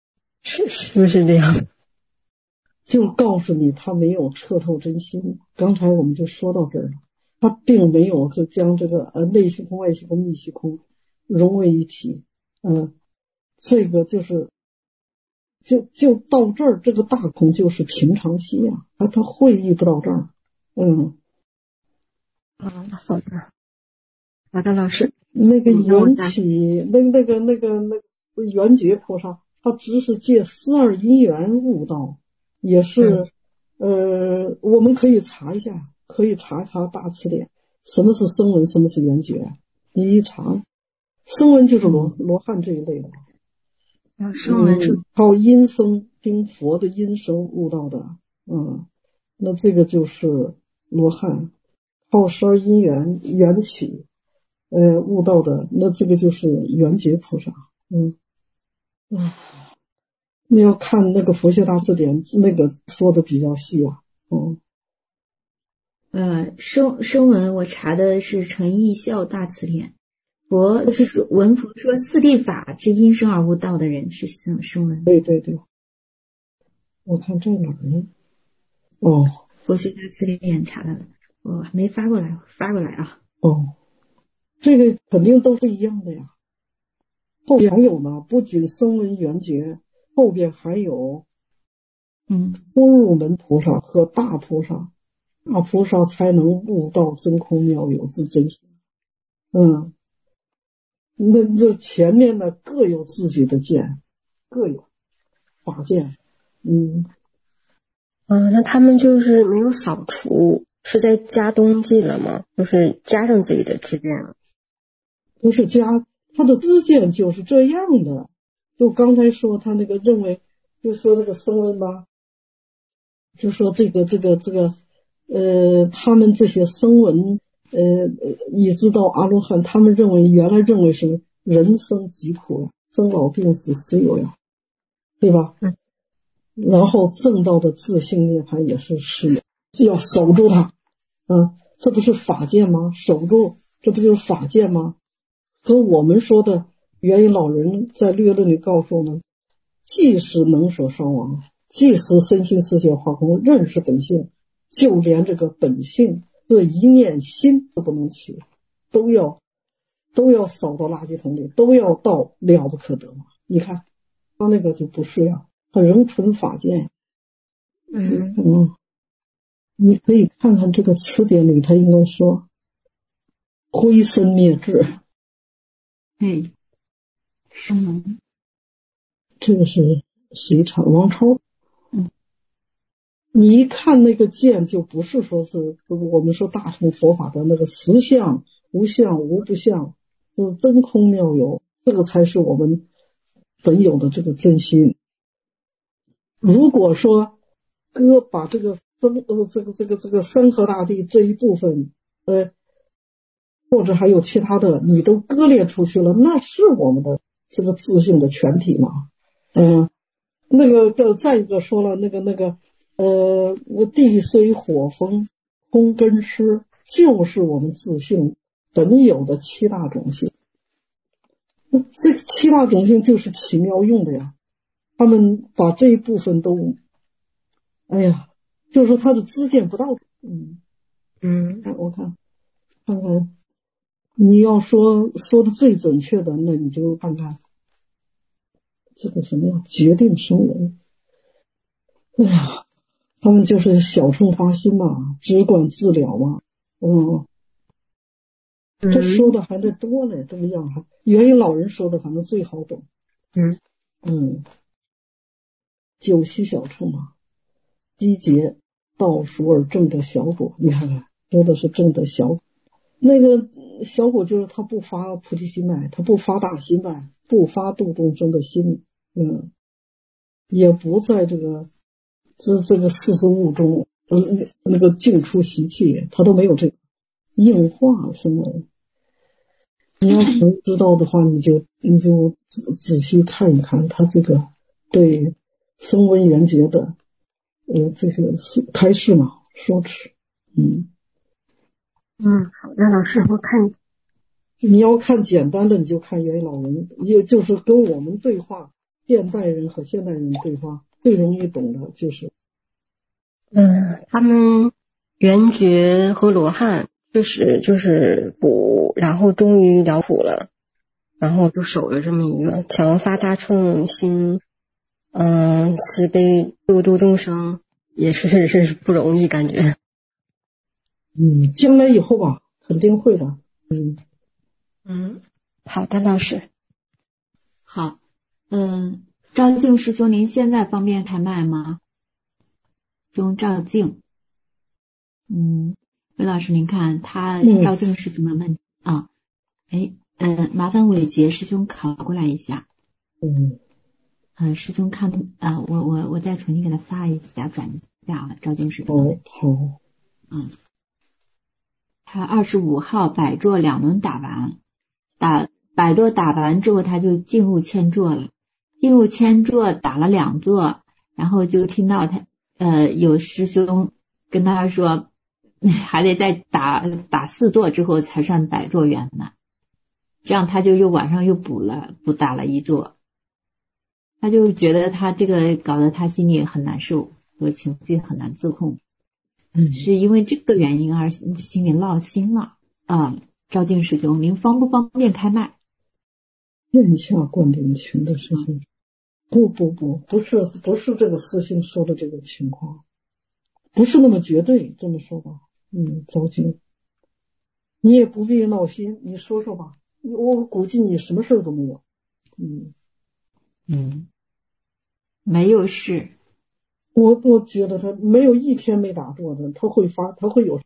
是是不是这样？ 就告诉你他没有彻透真心。刚才我们就说到这儿了，他并没有就将这个呃内虚空、外虚空、密虚空融为一体。嗯、呃，这个就是就就到这儿，这个大空就是平常心呀、啊，他他会意不到这儿。嗯， 啊，好的，好的，老师。 那个缘起，那那个那个那个缘觉菩萨，他只是借四二因缘悟道。也是，呃，我们可以查一下，可以查查大词典，什么是声闻，什么是缘觉。你一查，声闻就是罗罗汉这一类的， 啊，声闻是靠音声听佛的音声悟道的，嗯，那这个就是罗汉，靠十二因缘缘起，呃，悟道的，那这个就是缘觉菩萨，嗯，唉。你要看那个佛学大字典，那个说的比较细啊。嗯， 呃，声声闻我查的是成义孝大词典，佛闻佛说四谛法之因声而悟道的人是声声闻。 对对对，我看在哪儿呢？哦， 佛学大词典查到了，我还没发过来，发过来啊。 哦，这个肯定都是一样的呀。后边还有呢，不仅声闻缘觉。后边还有， 嗯， 初入门菩萨和大菩萨，大菩萨才能悟到真空妙有之真实。嗯，那这前面呢各有自己的见，各有法见。嗯， 啊，那他们就是没有扫除，是在加东西了吗？就是加上自己的知见了？ 不是加，他的知见就是这样的。就刚才说他那个认为，就说那个声闻吧，就说这个这个这个呃，他们这些声闻呃，一直到阿罗汉，他们认为原来认为是人生疾苦呀，生老病死死有呀，对吧？ 嗯。 然后证道的自性涅槃也是是有，要守住它，啊，这不是法界吗？守住，这不就是法界吗？和我们说的。元因老人在略论里告诉我们，即使能舍伤亡，即使身心世界化空，认识本性，就连这个本性这一念心都不能起，都要都要扫到垃圾桶里，都要到了不可得嘛。你看他那个就不是呀，他仍纯法界。 嗯嗯，你可以看看这个词典里，他应该说灰身灭智。 嗯。嗯， 这个是谁查？王超。 嗯， 你一看那个见，就不是说是我们说大乘佛法的那个实相、无相、无不相，是真空妙有，这个才是我们本有的这个真心。如果说哥把这个真呃这个这个这个山河大地这一部分，呃，或者还有其他的，你都割裂出去了，那是我们的。这个自性的全体嘛，嗯，那个这再一个说了，那个那个呃，地水火风空根湿，就是我们自性本有的七大种性。这个七大种性就是奇妙用的呀，他们把这一部分都，哎呀，就是说他的知见不到，嗯嗯， 我看看看。你要说说的最准确的，那你就看看这个什么呀，决定声闻。哎呀，他们就是小乘发心嘛，只管自了嘛。嗯，这说的还得多呢，这个样还元因老人说的反正最好懂。 嗯嗯，九溪小乘嘛，积劫倒数而正的小果，你看看说的是正的小果。那个小果就是他不发菩提心脉，他不发大心脉，不发度众生的心，嗯，也不在这个这这个四十物中，嗯，那个净出习气，他都没有这个硬化什么。你要能知道的话，你就你就仔细看一看他这个对声闻缘觉的呃这个开示嘛，说辞，嗯。 嗯，好的，老师，我看你要看简单的，你就看元因老人，也就是跟我们对话， 现代人和现代人对话最容易懂的就是， 嗯，他们圆觉和罗汉就是就是补，然后终于了谱了，然后就守着这么一个想发大乘心，嗯，慈悲度度众生，也是是不容易感觉。 嗯，将来以后吧，肯定会的。嗯嗯，好的，老师。 好，嗯，赵静师兄，您现在方便开麦吗？中赵静，嗯，魏老师，您看他赵静师兄的问题、嗯、啊，哎，嗯，麻烦伟杰师兄考过来一下。 嗯， 呃，师兄看啊，我我我再重新给他发一下，转一下啊，赵静师兄。 哦，好， 嗯。他二十五号百座两轮打完，打百座打完之后，他就进入千座了。进入千座打了两座，然后就听到他呃有师兄跟他说，还得再打打四座之后才算百座圆满。这样他就又晚上又补了补打了一座，他就觉得他这个搞得他心里很难受，和情绪很难自控。是因为这个原因而心里落心了啊，赵静师兄，您方不方便开麦？ 愿下灌顶群的事情，不不不，不是不是这个私信说的这个情况，不是那么绝对，这么说吧。嗯，赵静，你也不必闹心，你说说吧，我估计你什么事都没有。嗯嗯，没有事。 我我觉得他没有一天没打坐的，他会发，他会有。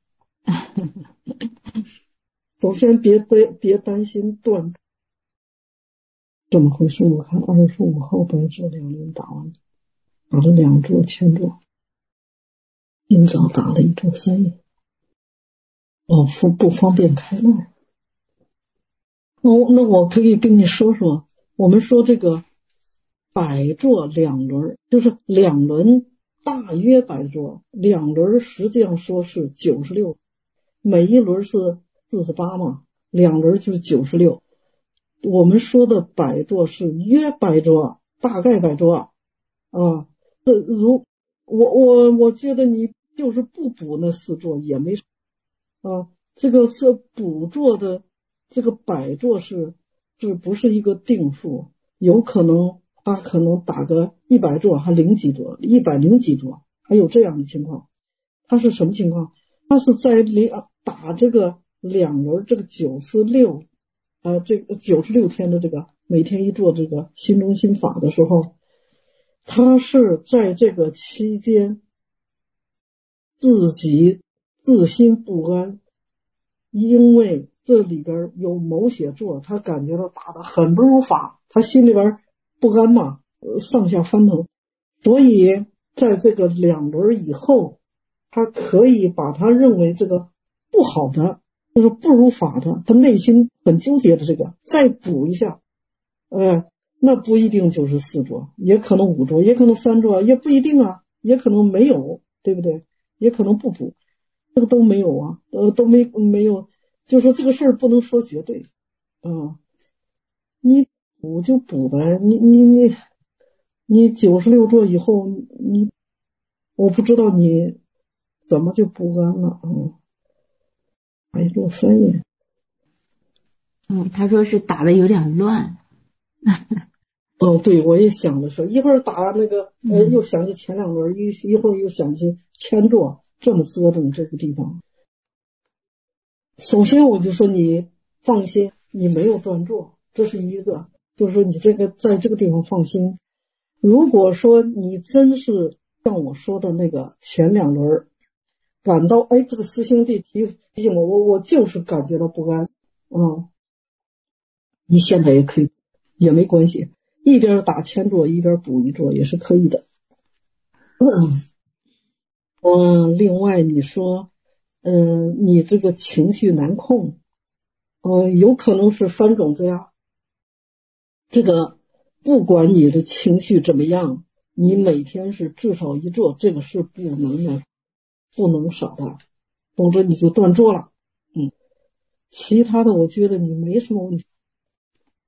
首先别别别担心断，怎么回事？我看二十五号白座两轮打完，打了两座千座，今早打了一座三叶。哦，不不方便开麦。哦，那我可以跟你说说，我们说这个。百座两轮，就是两轮大约百座，两轮实际上说是九十六，每一轮是四十八嘛，两轮就是九十六。我们说的百座是约百座，大概百座啊。这如我我我觉得你就是不补那四座也没啊，这个是补座的这个百座是是不是一个定数？有可能。他可能打个一百座还零几座，一百零几座，还有这样的情况。他是什么情况？他是在打这个两轮这个九十六，呃，这个九十六天的这个每天一座这个心中心法的时候，他是在这个期间自己自心不安，因为这里边有某些座，他感觉到打得很不如法，他心里边不安嘛，上下翻腾，所以在这个两轮以后，他可以把他认为这个不好的，就是不如法的，他内心很纠结的这个，再补一下，呃，那不一定就是四座，也可能五座，也可能三座，也不一定啊，也可能没有，对不对？也可能不补，这个都没有啊，呃，都没没有，就是说这个事儿不能说绝对啊、呃，你。补就补呗，你你你你九十六座以后，你我不知道你怎么就不安了啊？还做三眼， 嗯，他说是打的有点乱。 哦，对，我也想的是，一会儿打那个呃，又想起前两轮，一一会儿又想起千座，这么折腾这个地方。首先我就说你放心，你没有断座，这是一个。就是说你这个在这个地方放心，如果说你真是像我说的那个前两轮感到哎这个师兄弟提提醒我我我就是感觉到不安啊、嗯，你现在也可以也没关系，一边打千座一边补一座也是可以的。嗯，嗯，另外你说嗯、呃，你这个情绪难控，呃，有可能是翻种子呀。这个不管你的情绪怎么样，你每天是至少一座，这个是不能的，不能少的，否则你就断座了。嗯，其他的我觉得你没什么问题。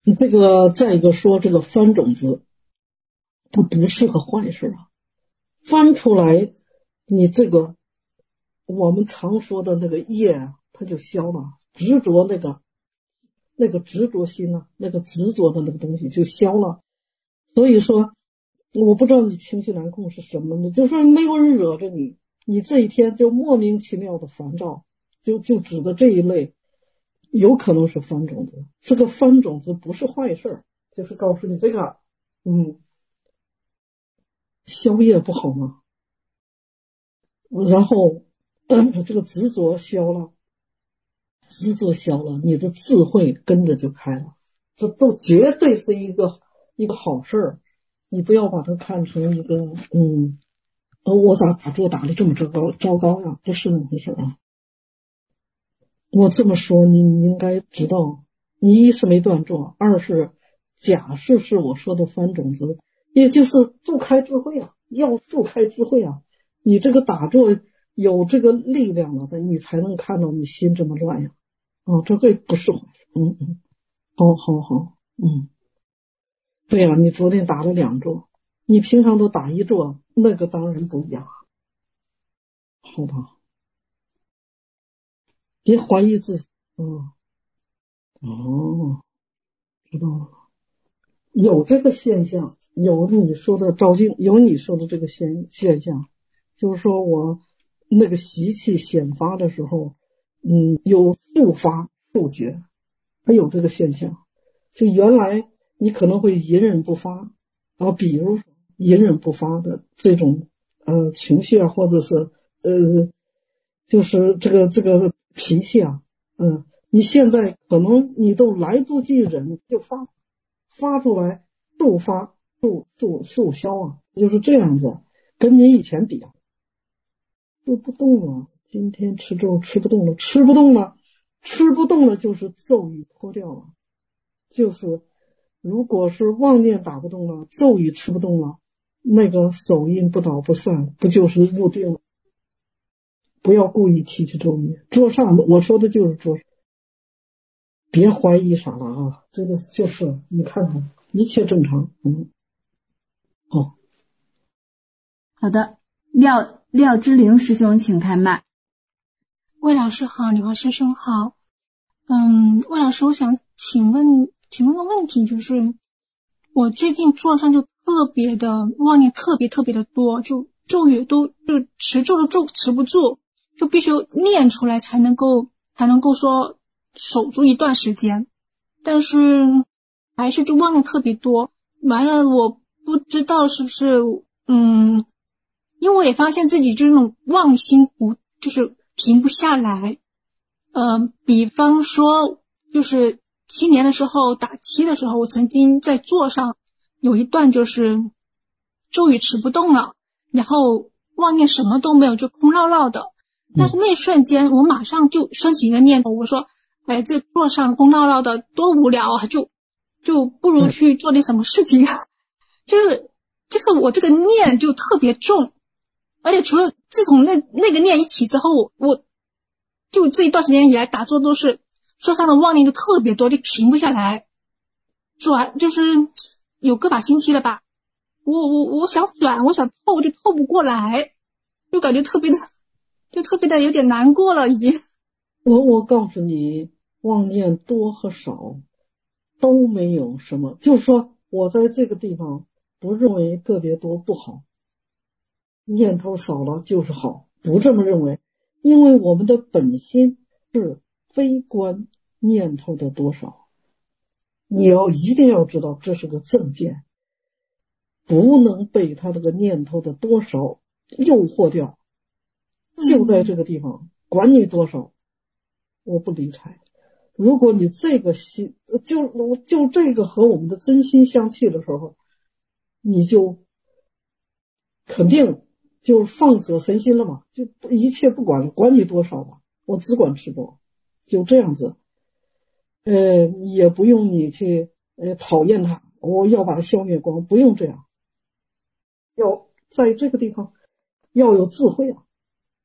这个再一个说这个翻种子，它不是个坏事啊。翻出来，你这个我们常说的那个业啊，它就消了，执着那个那个执着心啊，那个执着的那个东西就消了。所以说，我不知道你情绪难控是什么呢？就是说没有人惹着你，你这一天就莫名其妙的烦躁，就就指的这一类，有可能是翻种子。这个翻种子不是坏事，就是告诉你这个，嗯。消业不好吗？然后、呃、这个执着消了，执着消了，你的智慧跟着就开了，这都绝对是一个一个好事儿。你不要把它看成一个嗯，我咋打坐打得这么糟糕糟糕呀？不是那么回事啊。我这么说你你应该知道，你一是没断坐，二是假设是我说的翻种子，也就是助开智慧啊，要助开智慧啊！你这个打坐有这个力量了，你才能看到你心这么乱呀！啊，这个不是坏事。嗯嗯，好好好，嗯，对呀、啊，你昨天打了两坐，你平常都打一坐，那个当然不一样，好吧？别怀疑自己。嗯，哦，知道了。有这个现象，有你说的照镜，有你说的这个现现象，就是说我那个习气显发的时候，嗯，有速发速觉，还有这个现象。就原来你可能会隐忍不发，啊，比如隐忍不发的这种呃情绪啊，或者是呃，就是这个这个脾气啊，嗯、呃，你现在可能你都来不及忍就发。发出来速发速速速消啊，就是这样子，跟你以前比啊，吃不动了。今天吃粥吃不动了，吃不动了，吃不动了，就是咒语脱掉了。就是如果是妄念打不动了，咒语吃不动了，那个手印不倒不散，不就是入定了？不要故意提起咒语，桌上我说的就是桌上。别怀疑啥了啊！这个就是你看看，一切正常。嗯，好， 好的，廖廖之玲师兄，请开麦。 魏老师好，李华师兄好。嗯，魏老师，我想请问，请问个问题，就是我最近桌上就特别的妄念，特别特别的多，就咒语都就持咒都咒持不住，就必须念出来才能够才能够说。守住一段时间，但是还是就妄念特别多。完了，我不知道是不是嗯，因为我也发现自己这种妄心不就是停不下来。呃，比方说，就是七年的时候打七的时候，我曾经在座上有一段就是咒语持不动了，然后妄念什么都没有，就空落落的。但是那一瞬间，我马上就升起一个念头，我说。哎，这座上空落落的多无聊啊！就就不如去做点什么事情啊！就是就是我这个念就特别重，而且除了自从那那个念一起之后，我我就这一段时间以来打坐都是桌上的妄念就特别多，就停不下来。转就是有个把星期了吧，我我我想转，我想透就透不过来，就感觉特别的就特别的有点难过了已经。 我我告诉你。妄念多和少都没有什么，就是说我在这个地方不认为个别多不好，念头少了就是好，不这么认为，因为我们的本心是非观念头的多少，你要一定要知道这是个正见，不能被他这个念头的多少诱惑掉，就在这个地方，管你多少，我不理睬。如果你这个心就就这个和我们的真心相契的时候，你就肯定就放舍身心了嘛，就一切不管了，管你多少吧，我只管持咒，就这样子。呃，也不用你去呃讨厌它，我要把它消灭光，不用这样。要在这个地方要有智慧啊，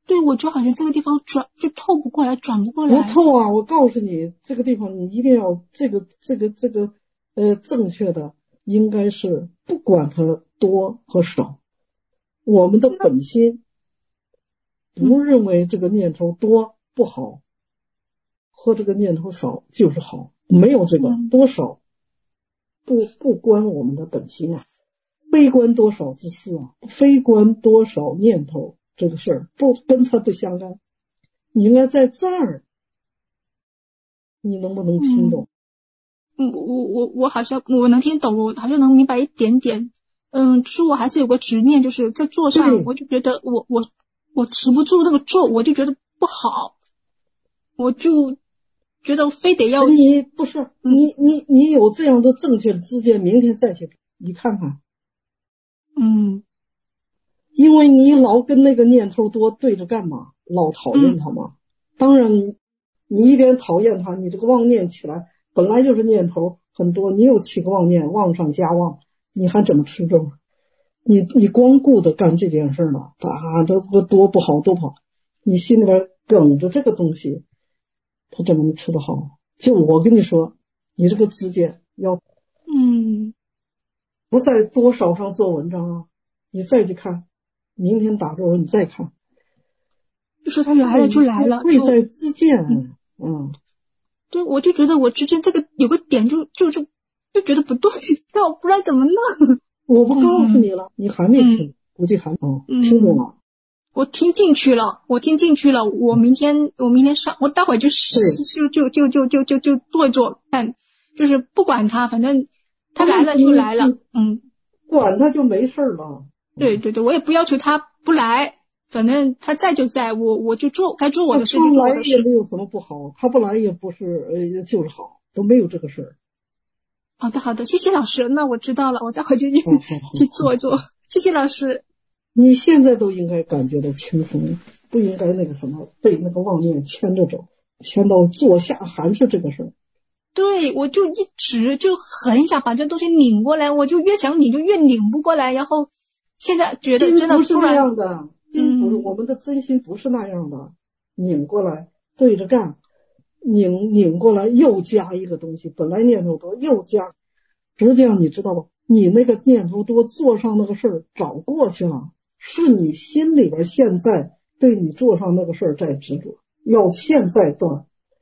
对，我就好像这个地方转就透不过来，转不过来。 不透啊！我告诉你，这个地方你一定要这个这个这个呃正确的应该是不管它多和少，我们的本心不认为这个念头多不好，和这个念头少就是好，没有这个多少不不关我们的本心啊，非关多少之事啊，非关多少念头这个事儿不跟它不相干。你应该在这儿，你能不能听懂？ 嗯，我我我我好像我能听懂，我好像能明白一点点。嗯，就是我还是有个执念，就是在坐上，我就觉得我我我持不住这个坐，我就觉得不好，我就觉得非得要你不是、嗯、你你你有这样的正确的知见，明天再去你看看。 嗯， 因为你老跟那个念头多对着干嘛，老讨厌他嘛、嗯、当然你一边讨厌他，你这个妄念起来本来就是念头很多，你有七个妄念，妄上加妄，你还怎么吃肉？你你光顾着干这件事了，啊，都多不好多不好，你心里边梗着这个东西，他怎么能吃得好？就我跟你说，你这个知见要嗯不在多少上做文章啊，你再去看，明天打咒你再看， 就说他来了就来了， 贵在知见。嗯，嗯对，我就觉得我之间这个有个点就就就就觉得不对，但我不知道怎么弄。 我不告诉你了，嗯、你还没听，估计还哦，听懂了。 我听进去了，我听进去了。我明天，我明天上，我待会就就就就就就就就做一做，看，就是不管他，反正他来了就来了，嗯， 管他就没事了。 对对对，我也不要求他不来，反正他在就在，我我就做该做我的事就做我的事。 他来也没有什么不好，他不来也不是呃就是好，都没有这个事儿。 好的好的，谢谢老师，那我知道了，我待会就去去做一做。谢谢老师。 你现在都应该感觉到轻松，不应该那个什么被那个妄念牵着走，牵到坐下还是这个事儿。 对，我就一直就很想把这东西拧过来，我就越想拧就越拧不过来，然后现在觉得真的不是那样的，并不是、嗯、我们的真心不是那样的，拧过来对着干，拧拧过来又加一个东西，本来念头多又加，实际上你知道吧？你那个念头多做上那个事儿早过去了。是你心里边现在对你做上那个事儿在执着，要现在断。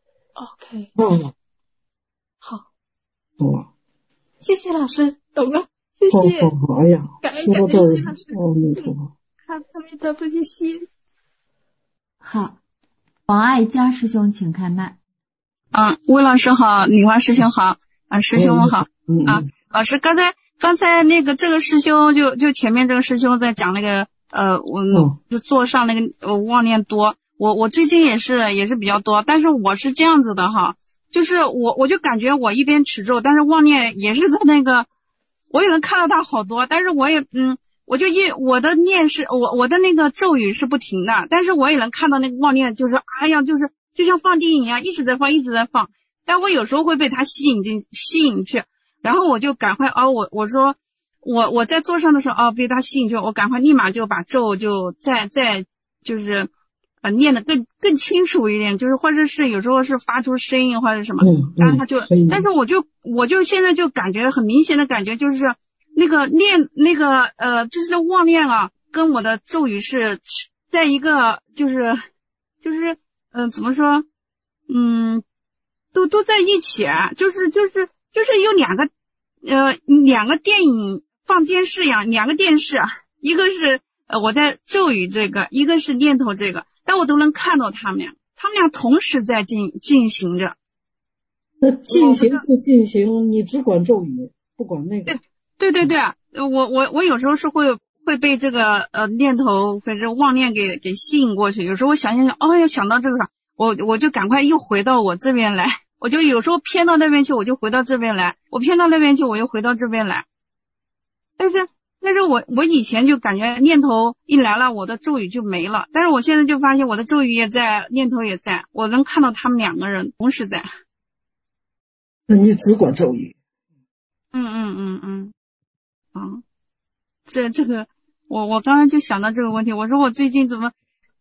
OK， 嗯， 好， 懂了。 谢谢老师，懂了，谢谢。 好好好，哎呀， 感恩感恩谢谢老师。 阿弥陀佛。 阿弥陀佛，谢谢。 好，王爱佳师兄，请开麦。 啊，魏老师好，李华师兄好，啊，师兄好， 嗯、 啊，老师刚才。刚才那个这个师兄就就前面这个师兄在讲那个呃我就坐上那个呃妄念多，我我最近也是也是比较多，但是我是这样子的哈，就是我我就感觉我一边持咒，但是妄念也是在那个，我也能看到它好多，但是我也嗯我就一我的念是我我的那个咒语是不停的，但是我也能看到那个妄念就是哎呀就是就像放电影一样一直在放一直在放，但我有时候会被它吸引进吸引去。然后我就赶快哦，我我说我我在坐上的时候哦，被他吸引住，我赶快立马就把咒就再再就是呃念得更更清楚一点，就是或者是有时候是发出声音或者什么， 嗯， 然后他就，但是我就我就现在就感觉很明显的感觉就是那个念那个呃就是妄念啊，跟我的咒语是在一个就是就是嗯、呃、怎么说嗯都都在一起啊，就是就是就是有两个。呃，两个电影放电视一样，两个电视，一个是呃我在咒语这个，一个是念头这个，但我都能看到他们俩，他们俩同时在进进行着。 那进行就进行，你只管咒语，不管那个。 对对对对，我我我有时候是会会被这个呃念头或者妄念给给吸引过去，有时候我想想想，哦呀想到这个啥，我我就赶快又回到我这边来。我就有时候偏到那边去，我就回到这边来；我偏到那边去，我又回到这边来。但是，但是我我以前就感觉念头一来了，我的咒语就没了。但是我现在就发现我的咒语也在，念头也在，我能看到他们两个人同时在。 那你只管咒语。 嗯嗯嗯嗯。啊，这这个，我我刚刚就想到这个问题，我说我最近怎么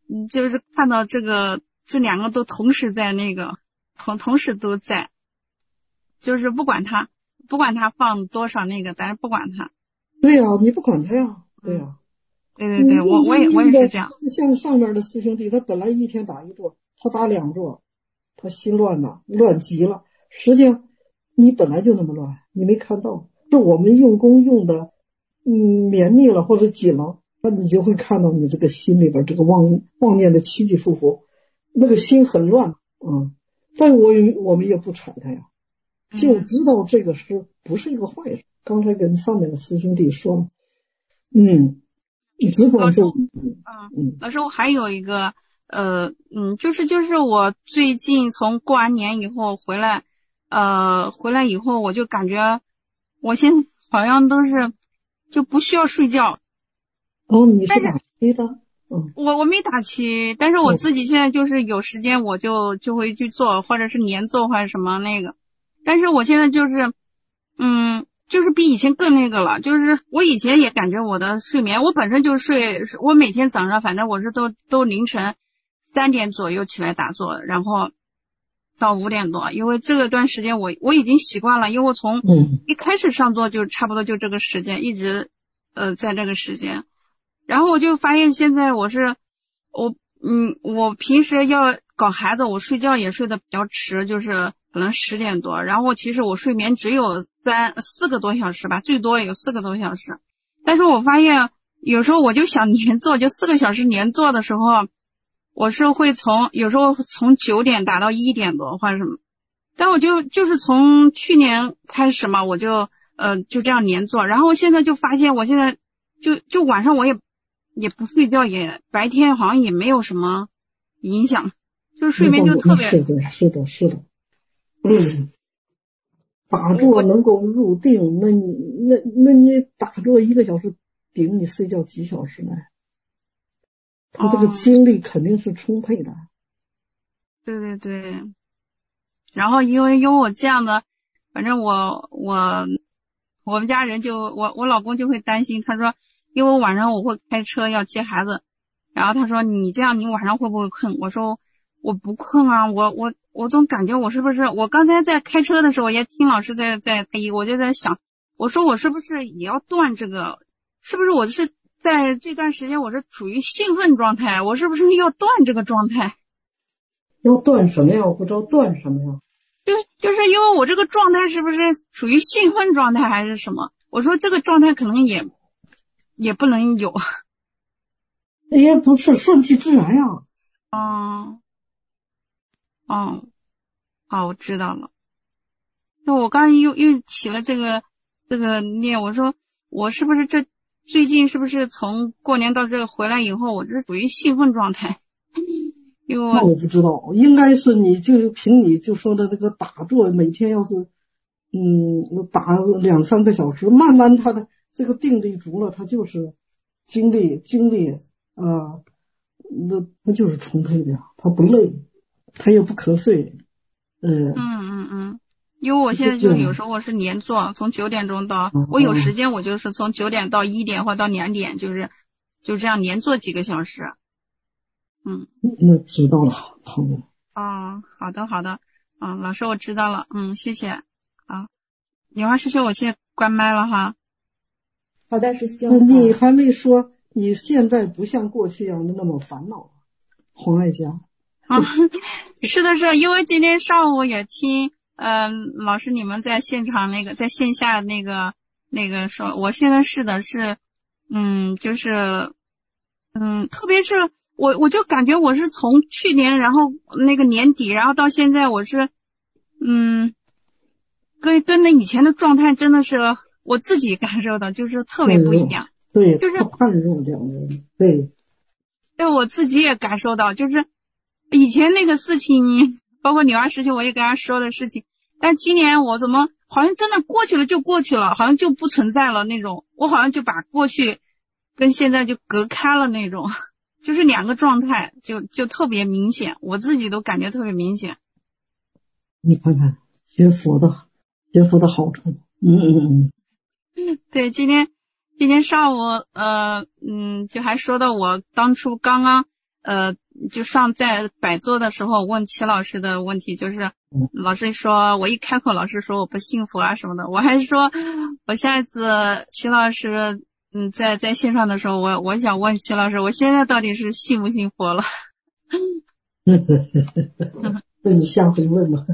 嗯，就是看到这个这两个都同时在那个同同时都在，就是不管他不管他放多少那个，咱是不管他。 对呀、啊，你不管他呀，对呀、啊。 对对对，我我也我也是这样。 像上面的师兄弟，他本来一天打一坐，他打两坐，他心乱呐，乱极了。实际上你本来就那么乱，你没看到，是我们用功用的嗯绵密了或者紧了，那你就会看到你这个心里边这个妄妄念的起起伏伏，那个心很乱嗯，但我我们也不睬他呀，就知道这个是不是一个坏事。刚才跟上面的师兄弟说了，嗯。只管做。 嗯，老师，我还有一个呃嗯，就是就是我最近从过完年以后回来，呃回来以后我就感觉我现在好像都是就不需要睡觉。 哦，你是打七的？嗯， 我我没打七，但是我自己现在就是有时间我就就会去做，或者是连做或者什么那个，但是我现在就是嗯。就是比以前更那个了，就是我以前也感觉我的睡眠，我本身就睡，我每天早上反正我是都都凌晨三点左右起来打坐，然后到五点多，因为这个段时间我我已经习惯了，因为我从一开始上座就差不多就这个时间，一直呃在这个时间，然后我就发现现在我是我嗯我平时要搞孩子，我睡觉也睡得比较迟，就是可能十点多，然后其实我睡眠只有三四个多小时吧，最多也有四个多小时。但是我发现有时候我就想连坐，就四个小时连坐的时候，我是会从有时候从九点打到一点多或者什么。但我就就是从去年开始嘛，我就呃就这样连坐，然后现在就发现我现在就就晚上我也也不睡觉，也白天好像也没有什么影响，就是睡眠就特别。 是的，是的，是的。嗯，打坐能够入定，那你那那你打坐一个小时，顶你睡觉几小时呢？他这个精力肯定是充沛的。 哦、对对对。然后因为因为我这样的，反正我我我们家人就我我老公就会担心，他说因为我晚上我会开车要接孩子，然后他说你这样你晚上会不会困？我说我不困啊，我我我总感觉我是不是我刚才在开车的时候也听老师在在开一，我就在想，我说我是不是也要断这个？是不是我是在这段时间我是处于兴奋状态？我是不是要断这个状态？ 要断什么呀？我不知道断什么呀。 对，就是因为我这个状态是不是处于兴奋状态还是什么？我说这个状态可能也也不能有。 哎呀，不是顺其自然呀。 哦。哦，好，我知道了。那我刚才又又起了这个这个念，我说我是不是这最近是不是从过年到这个回来以后，我这是属于兴奋状态？因为那我不知道，应该是你就凭你就说的这个打坐，每天要是嗯打两三个小时，慢慢他的这个定力足了，他就是精力精力啊，那那就是充沛的呀，他不累。他也不瞌睡，嗯嗯嗯嗯，因为我现在就有时候我是连坐，从九点钟到、嗯、我有时间我就是从九点到一点或到两点，就是就这样连坐几个小时。嗯， 那知道了，好的。 哦，好的好的，嗯，老师我知道了，嗯，谢谢。好，女花师兄，我现在关麦了哈。 好的，师兄。 你还没说，你现在不像过去一样的那么烦恼，黄爱佳。 啊，是的是，因为今天上午也听，嗯、呃，老师你们在现场那个在线下那个那个说，我现在是的是，嗯，就是，嗯，特别是我我就感觉我是从去年然后那个年底，然后到现在我是，嗯，跟跟那以前的状态真的是我自己感受的，就是特别不一样， 对， 就是判若两人，对， 对我自己也感受到，就是。以前那个事情，包括女儿师兄我也跟她说的事情，但今年我怎么好像真的过去了就过去了，好像就不存在了那种，我好像就把过去跟现在就隔开了那种，就是两个状态就就特别明显，我自己都感觉特别明显。 你看看学佛的学佛的好处，嗯嗯嗯，对，今天今天上午呃嗯就还说到我当初刚刚呃，就上在摆桌的时候问齐老师的问题，就是老师说我一开口，老师说我不幸福啊什么的，我还是说我下一次齐老师嗯在在线上的时候，我我想问齐老师，我现在到底是信不信佛了？ 那你下回问吧。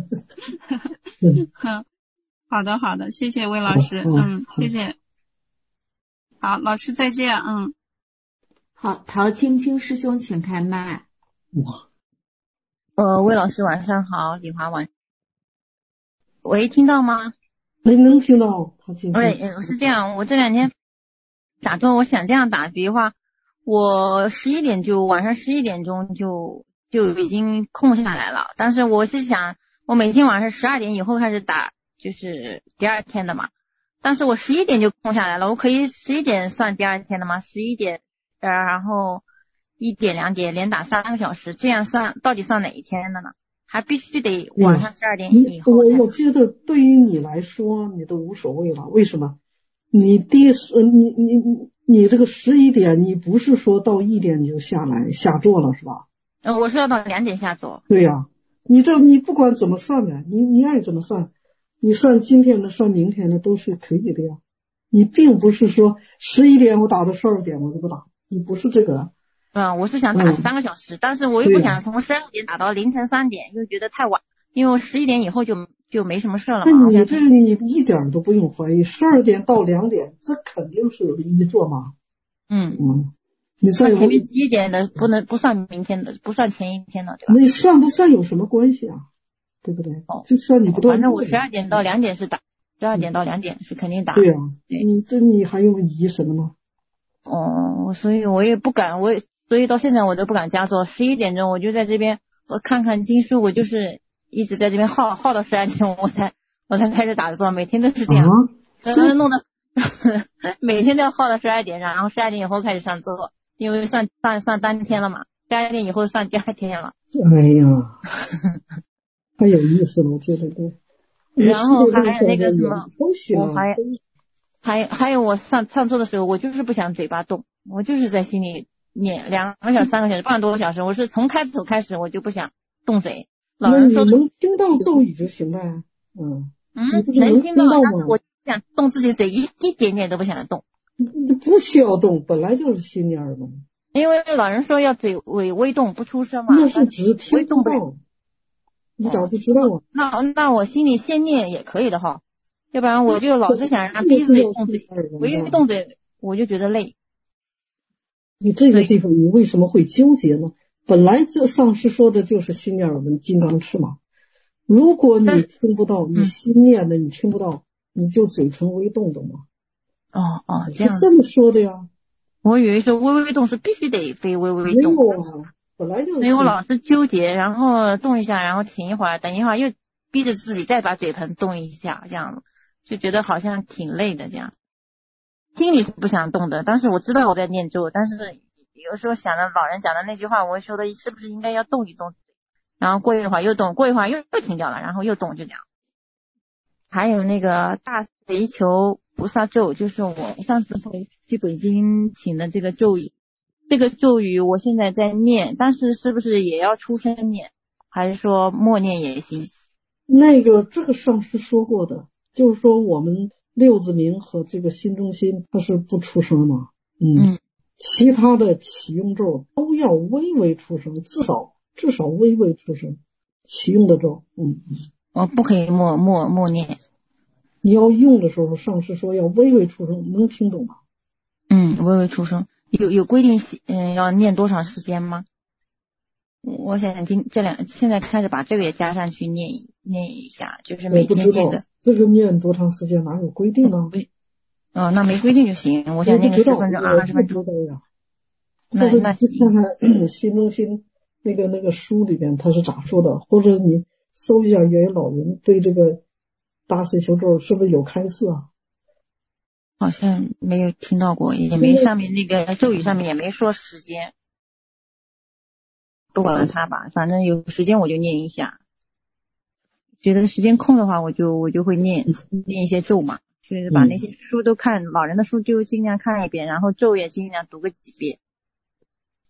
好的好的，谢谢魏老师，嗯，谢谢。好，老师再见，嗯。 好，陶青青师兄请开麦。 哇， 呃，魏老师晚上好，李华晚。喂，听到吗？ 喂，能听到。陶青青。 喂，我是这样，我这两天打坐，我想这样打比划，我十一点就晚上十一点钟就就已经空下来了，但是我是想，我每天晚上十二点以后开始打，就是第二天的嘛。但是我十一点就空下来了，我可以十一点算第二天的吗？十一点，呃，然后一点两点连打三个小时，这样算到底算哪一天的呢？还必须得晚上十二点以后、 嗯。我我觉得对于你来说，你都无所谓了。为什么？你第十，你你你你这个十一点，你不是说到一点就下来下座了是吧？ 呃，我是要到两点下座。 对呀、啊，你这你不管怎么算的，你你爱怎么算。你算今天的算明天的都是可以的呀，你并不是说十一点我打到十二点我就不打，你不是这个。 嗯，我是想打三个小时、嗯、但是我又不想从十二点打到凌晨三点，又觉得太晚，因为我十一点以后就就没什么事了嘛。 那你这你一点都不用怀疑，十二点到两点这肯定是有一座嘛。 嗯嗯，你算前面一点的不能不算明天的，不算前一天的，对吧？ 那算不算有什么关系啊？对不对？ 哦， 就算你不断， 反正我十二点到两点是打，十二点到两点是肯定打。 对呀、啊，你这你还用疑什么呢？ 哦，所以我也不敢，我所以到现在我都不敢加座。十一点钟我就在这边，我看看经书，我就是一直在这边耗耗到十二点，我才我才开始打坐，每天都是这样，嗯、啊，弄得每天都要耗到十二点，然后十二点以后开始上座，因为算算算当天了嘛，十二点以后算第二天了。 哎呀。太有意思了，我觉得对。 然后还有那个什么，我还还还有我上上座的时候，我就是不想嘴巴动，我就是在心里念两个小时、三个小时、半多个小时，我是从开头开始我就不想动嘴。老人说能听到咒语就行呗，嗯嗯，能听到，但是我想动自己嘴，一一点点都不想动。 你不需要动，本来就是心念嘛。 因为老人说要嘴微微动不出声嘛， 那是只听不到。你咋不知道啊？ 那那我心里先念也可以的哈，要不然我就老是想让他逼自己动嘴，我一动嘴我就觉得累。 你这个地方你为什么会纠结呢？本来这上师说的就是心念耳闻金刚翅嘛。如果你听不到，你心念的你听不到，你就嘴唇微动的嘛。 哦哦，这样是这么说的呀。 我以为说微微动是必须得非微微动。 没有啊。本来就是， 所以我老是纠结，然后动一下，然后停一会儿，等一会儿又逼着自己再把嘴盆动一下，这样就觉得好像挺累的。这样心里是不想动的，但是我知道我在念咒，但是有时候想着老人讲的那句话，我说的是不是应该要动一动，然后过一会儿又动，过一会儿又又停掉了，然后又动，就这样。还有那个大悲求菩萨咒，就是我上次回去北京请的这个咒语。这个咒语我现在在念，但是是不是也要出声念，还是说默念也行？ 那个这个上师说过的，就是说我们六字明和这个心中心它是不出声嘛，嗯，嗯其他的启用咒都要微微出声，至少至少微微出声，启用的咒，嗯， 我不可以默默默念。 你要用的时候，上师说要微微出声，能听懂吗？ 嗯，微微出声。有有规定嗯要念多长时间吗？我想今这两现在开始把这个也加上去念念一下，就是每天念的。 这个念多长时间哪有规定啊？ 哦，那没规定就行。我想念个十分钟二十分钟。 那那你看看心中心那个那个书里边他是咋说的，或者你搜一下原有老人对这个大悲求咒是不是有开示啊？ 好像没有听到过，也没上面那个咒语上面也没说时间，不管它吧，反正有时间我就念一下。觉得时间空的话，我就我就会念念一些咒嘛，就是把那些书都看，老人的书就尽量看一遍，然后咒也尽量读个几遍。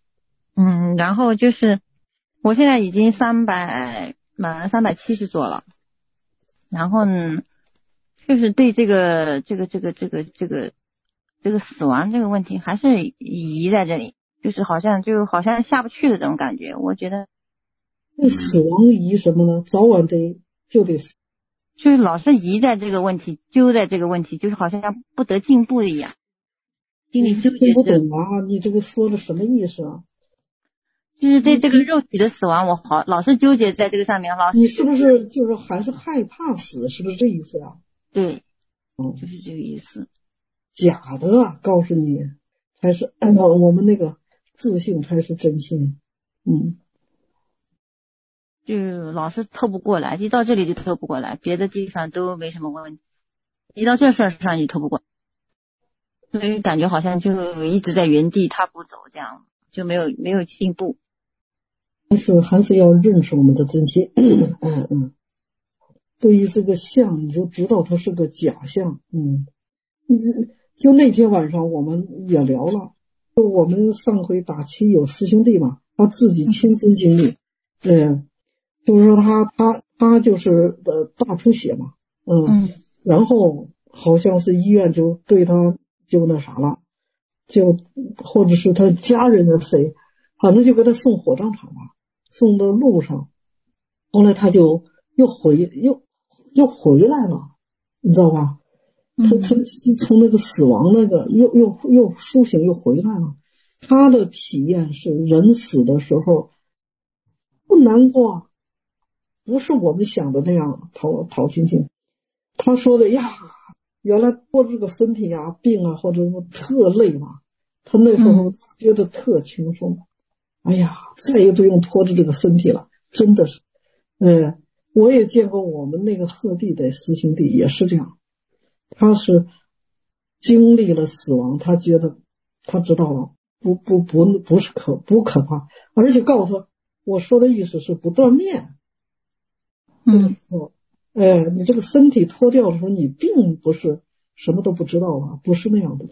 嗯，然后就是我现在已经三百满了三百七十座了，然后呢，就是对这个这个这个这个这个这个死亡这个问题还是疑在这里，就是好像就好像下不去的这种感觉。我觉得那死亡疑什么呢？早晚得就得死， 就是老是疑在这个问题，揪在这个问题，就是好像不得进步一样。心里纠结不懂啊，你这个说的什么意思啊？ 就是对这个肉体的死亡，我好老是纠结在这个上面，老是你是不是就是还是害怕死？是不是这意思啊？ 对， 嗯， 就是这个意思。 假的啊，告诉你，才是按照我们那个自信才是真心。嗯， 就老是透不过来，一到这里就透不过来，别的地方都没什么问题，一到这事儿上就透不过来。所以感觉好像就一直在原地踏步走，这样就没有没有进步。 还是还是要认识我们的真心。嗯嗯，对于这个相，你就知道它是个假象。嗯，就那天晚上我们也聊了，就我们上回打七有师兄弟嘛，他自己亲身经历，嗯，就是说他他他就是呃大出血嘛，嗯，嗯然后好像是医院就对他。就那啥了，就或者是他家人的谁，反正就给他送火葬场了，送到路上，后来他就又回又又回来了，你知道吧？他他从那个死亡那个又又又苏醒又回来了。他的体验是人死的时候不难过，不是我们想的那样陶陶晶晶。他说的呀。原来拖着这个身体啊，病啊，或者什么特累嘛，他那时候觉得特轻松。嗯、哎呀，再也不用拖着这个身体了，真的是。呃，我也见过我们那个鹤弟的师兄弟也是这样，他是经历了死亡，他觉得他知道了，不不不不是可不可怕，而且告诉他，我说的意思是不断念。嗯。哎，你这个身体脱掉的时候，你并不是什么都不知道啊，不是那样的。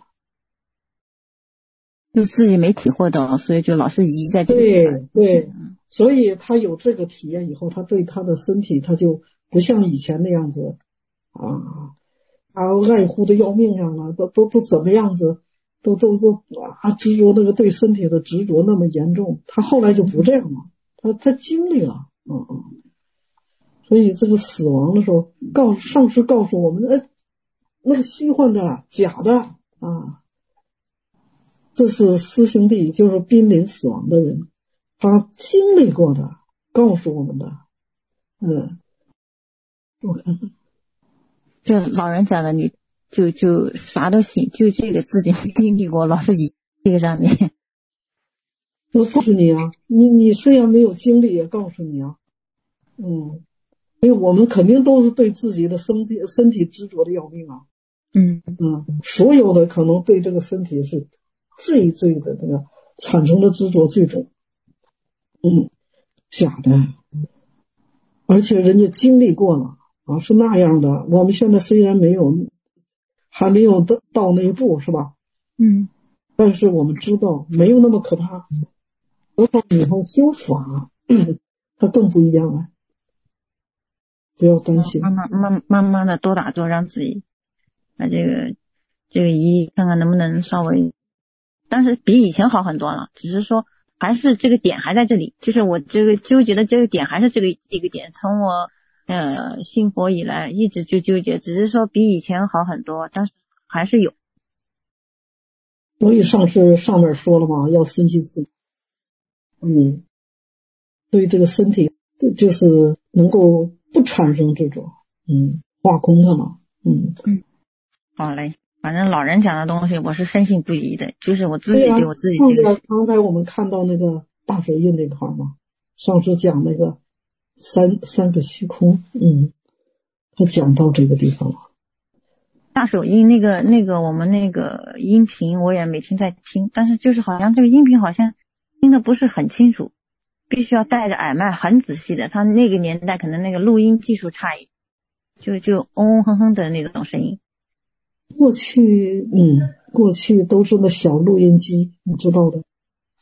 就自己没体会到，所以就老是疑在这里。 对对，所以他有这个体验以后，他对他的身体，他就不像以前那样子啊，啊爱护的要命样了，都都都怎么样子，都都都啊执着那个对身体的执着那么严重。他后来就不这样了，他他经历了，嗯嗯。所以这个死亡的时候，告上师告诉我们，哎，那个虚幻的、假的啊，这是师兄弟，就是濒临死亡的人，他经历过的，告诉我们的。嗯，我看看， 就老人讲的，你就就啥都信，就这个自己没经历过，老是以这个上面。 我告诉你啊，你你虽然没有经历，也告诉你啊，嗯。所以我们肯定都是对自己的身体身体执着的要命啊， 嗯嗯，所有的可能对这个身体是最最的这个产生的执着最重，嗯，假的，而且人家经历过了啊，是那样的。我们现在虽然没有还没有到到那一步，是吧？ 嗯， 但是我们知道没有那么可怕。何况以后修法，它更不一样了。不要担心， 慢慢慢慢慢的多打坐，让自己把这个这个仪看看能不能稍微，但是比以前好很多了，只是说还是这个点还在这里，就是我这个纠结的这个点还是这个这个点，从我呃信佛以来一直就纠结，只是说比以前好很多，但是还是有。 所以上次上面说了嘛，要身心自，嗯，对这个身体就是能够不产生这种，嗯，化空它嘛，嗯嗯，好嘞，反正老人讲的东西我是深信不疑的，就是我自己对我自己这个。刚才我们看到那个大手印那块嘛，上次讲那个三三个虚空，嗯，他讲到这个地方了。 大手印那个那个我们那个音频我也每天在听，但是就是好像这个音频好像听的不是很清楚。必须要带着耳麦很仔细的，他那个年代可能那个录音技术差一点，就就嗡嗡哼哼的那种声音。 过去嗯，过去都是那小录音机，你知道的，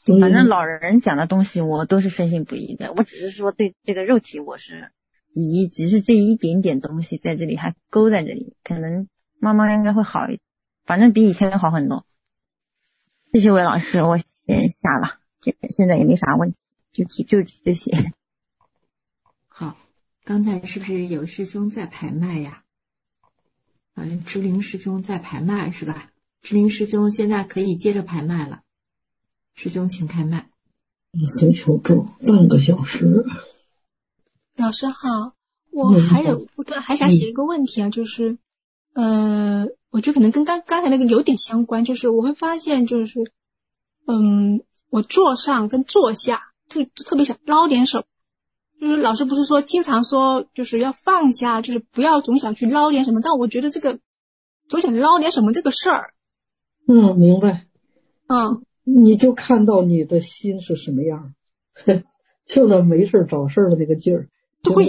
反正老人讲的东西我都是深信不疑的，我只是说对这个肉体我是疑，只是这一点点东西在这里还勾在这里，可能妈妈应该会好一点，反正比以前好很多。谢谢魏老师，我先下了，这现在也没啥问题，就就这些。 好，刚才是不是有师兄在排麦呀？好像志玲师兄在排麦是吧？志玲师兄现在可以接着排麦了，师兄请开麦。 随求助半个小时。 老师好，我还有我还想写一个问题啊，就是呃，我觉得可能跟刚刚才那个有点相关，就是我会发现就是嗯，我坐上跟坐下特特别想捞点什么，就是老师不是说经常说就是要放下，就是不要总想去捞点什么，但我觉得这个总想捞点什么这个事儿， 嗯，明白， 嗯， 你就看到你的心是什么样，就那没事找事的那个劲儿， 对，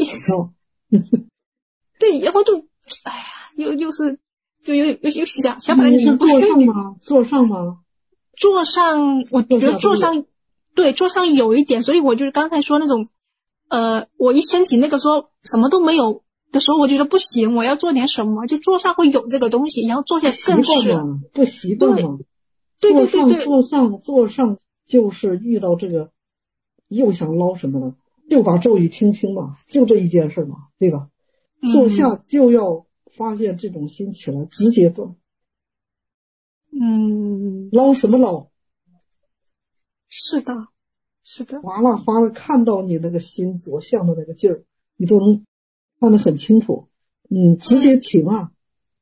对，然后就哎呀，又又是就又又又想想把它拧过去。 坐上吗？坐上吗？ 坐上，我觉得坐上，对，坐上有一点，所以我就是刚才说那种，呃，我一申请那个说什么都没有的时候，我觉得不行，我要做点什么，就坐上会有这个东西，然后坐下更是不习惯吗？ 对对对对， 坐上坐上就是遇到这个，又想捞什么呢？就把咒语听清嘛，就这一件事嘛，对吧？坐下就要发现这种心起来，直接断。 嗯， 捞什么捞？ 是的，是的。 哗啦哗啦，看到你那个心所向的那个劲儿，你都能看得很清楚。嗯，直接停啊。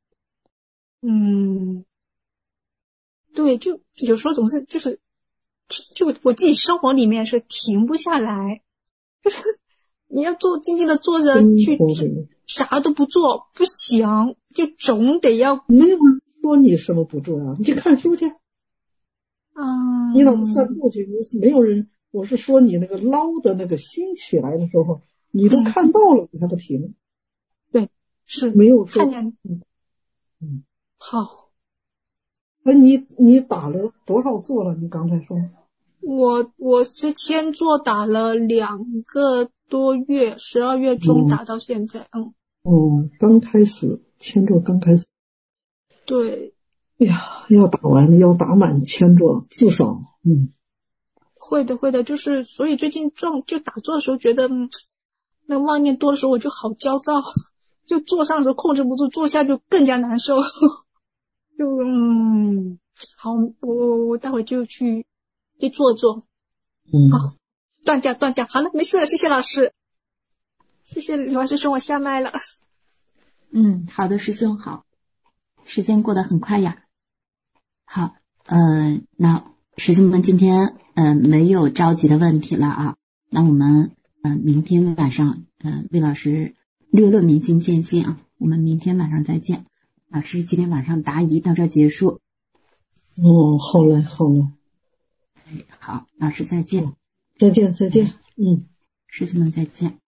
嗯，对，就有时候总是就是就我自己生活里面是停不下来，就是你要坐静静的坐着去啥都不做不行，就总得要。 没有人说你什么不做啊，你去看书去。 嗯， 你哪怕散步去，没有人。我是说你那个捞的那个心起来的时候，你都看到了，你还不停。 对，是没有说。 看见。 嗯嗯， 好。 哎，你你打了多少座了？你刚才说。 我我是天座打了两个多月，十二月中打到现在，嗯。 哦，刚开始千座刚开始。 对。 哎呀，要打完要打满千座，至少，嗯。 会的会的，就是所以最近撞就打坐的时候觉得，嗯，那妄念多的时候我就好焦躁，就坐上的时候控制不住，坐下就更加难受。就嗯，好，我我待会就去去坐坐。 嗯。 好，断掉断掉，好了，没事了，谢谢老师，谢谢刘师兄，我下麦了。 嗯，好的，师兄好，时间过得很快呀。好，呃，那师兄们今天呃没有着急的问题了啊，那我们呃明天晚上呃魏老师略论明心见性啊，我们明天晚上再见。老师今天晚上答疑到这结束。 哦，好嘞，好嘞。 好，老师再见。 再见，再见。嗯， 师兄们再见。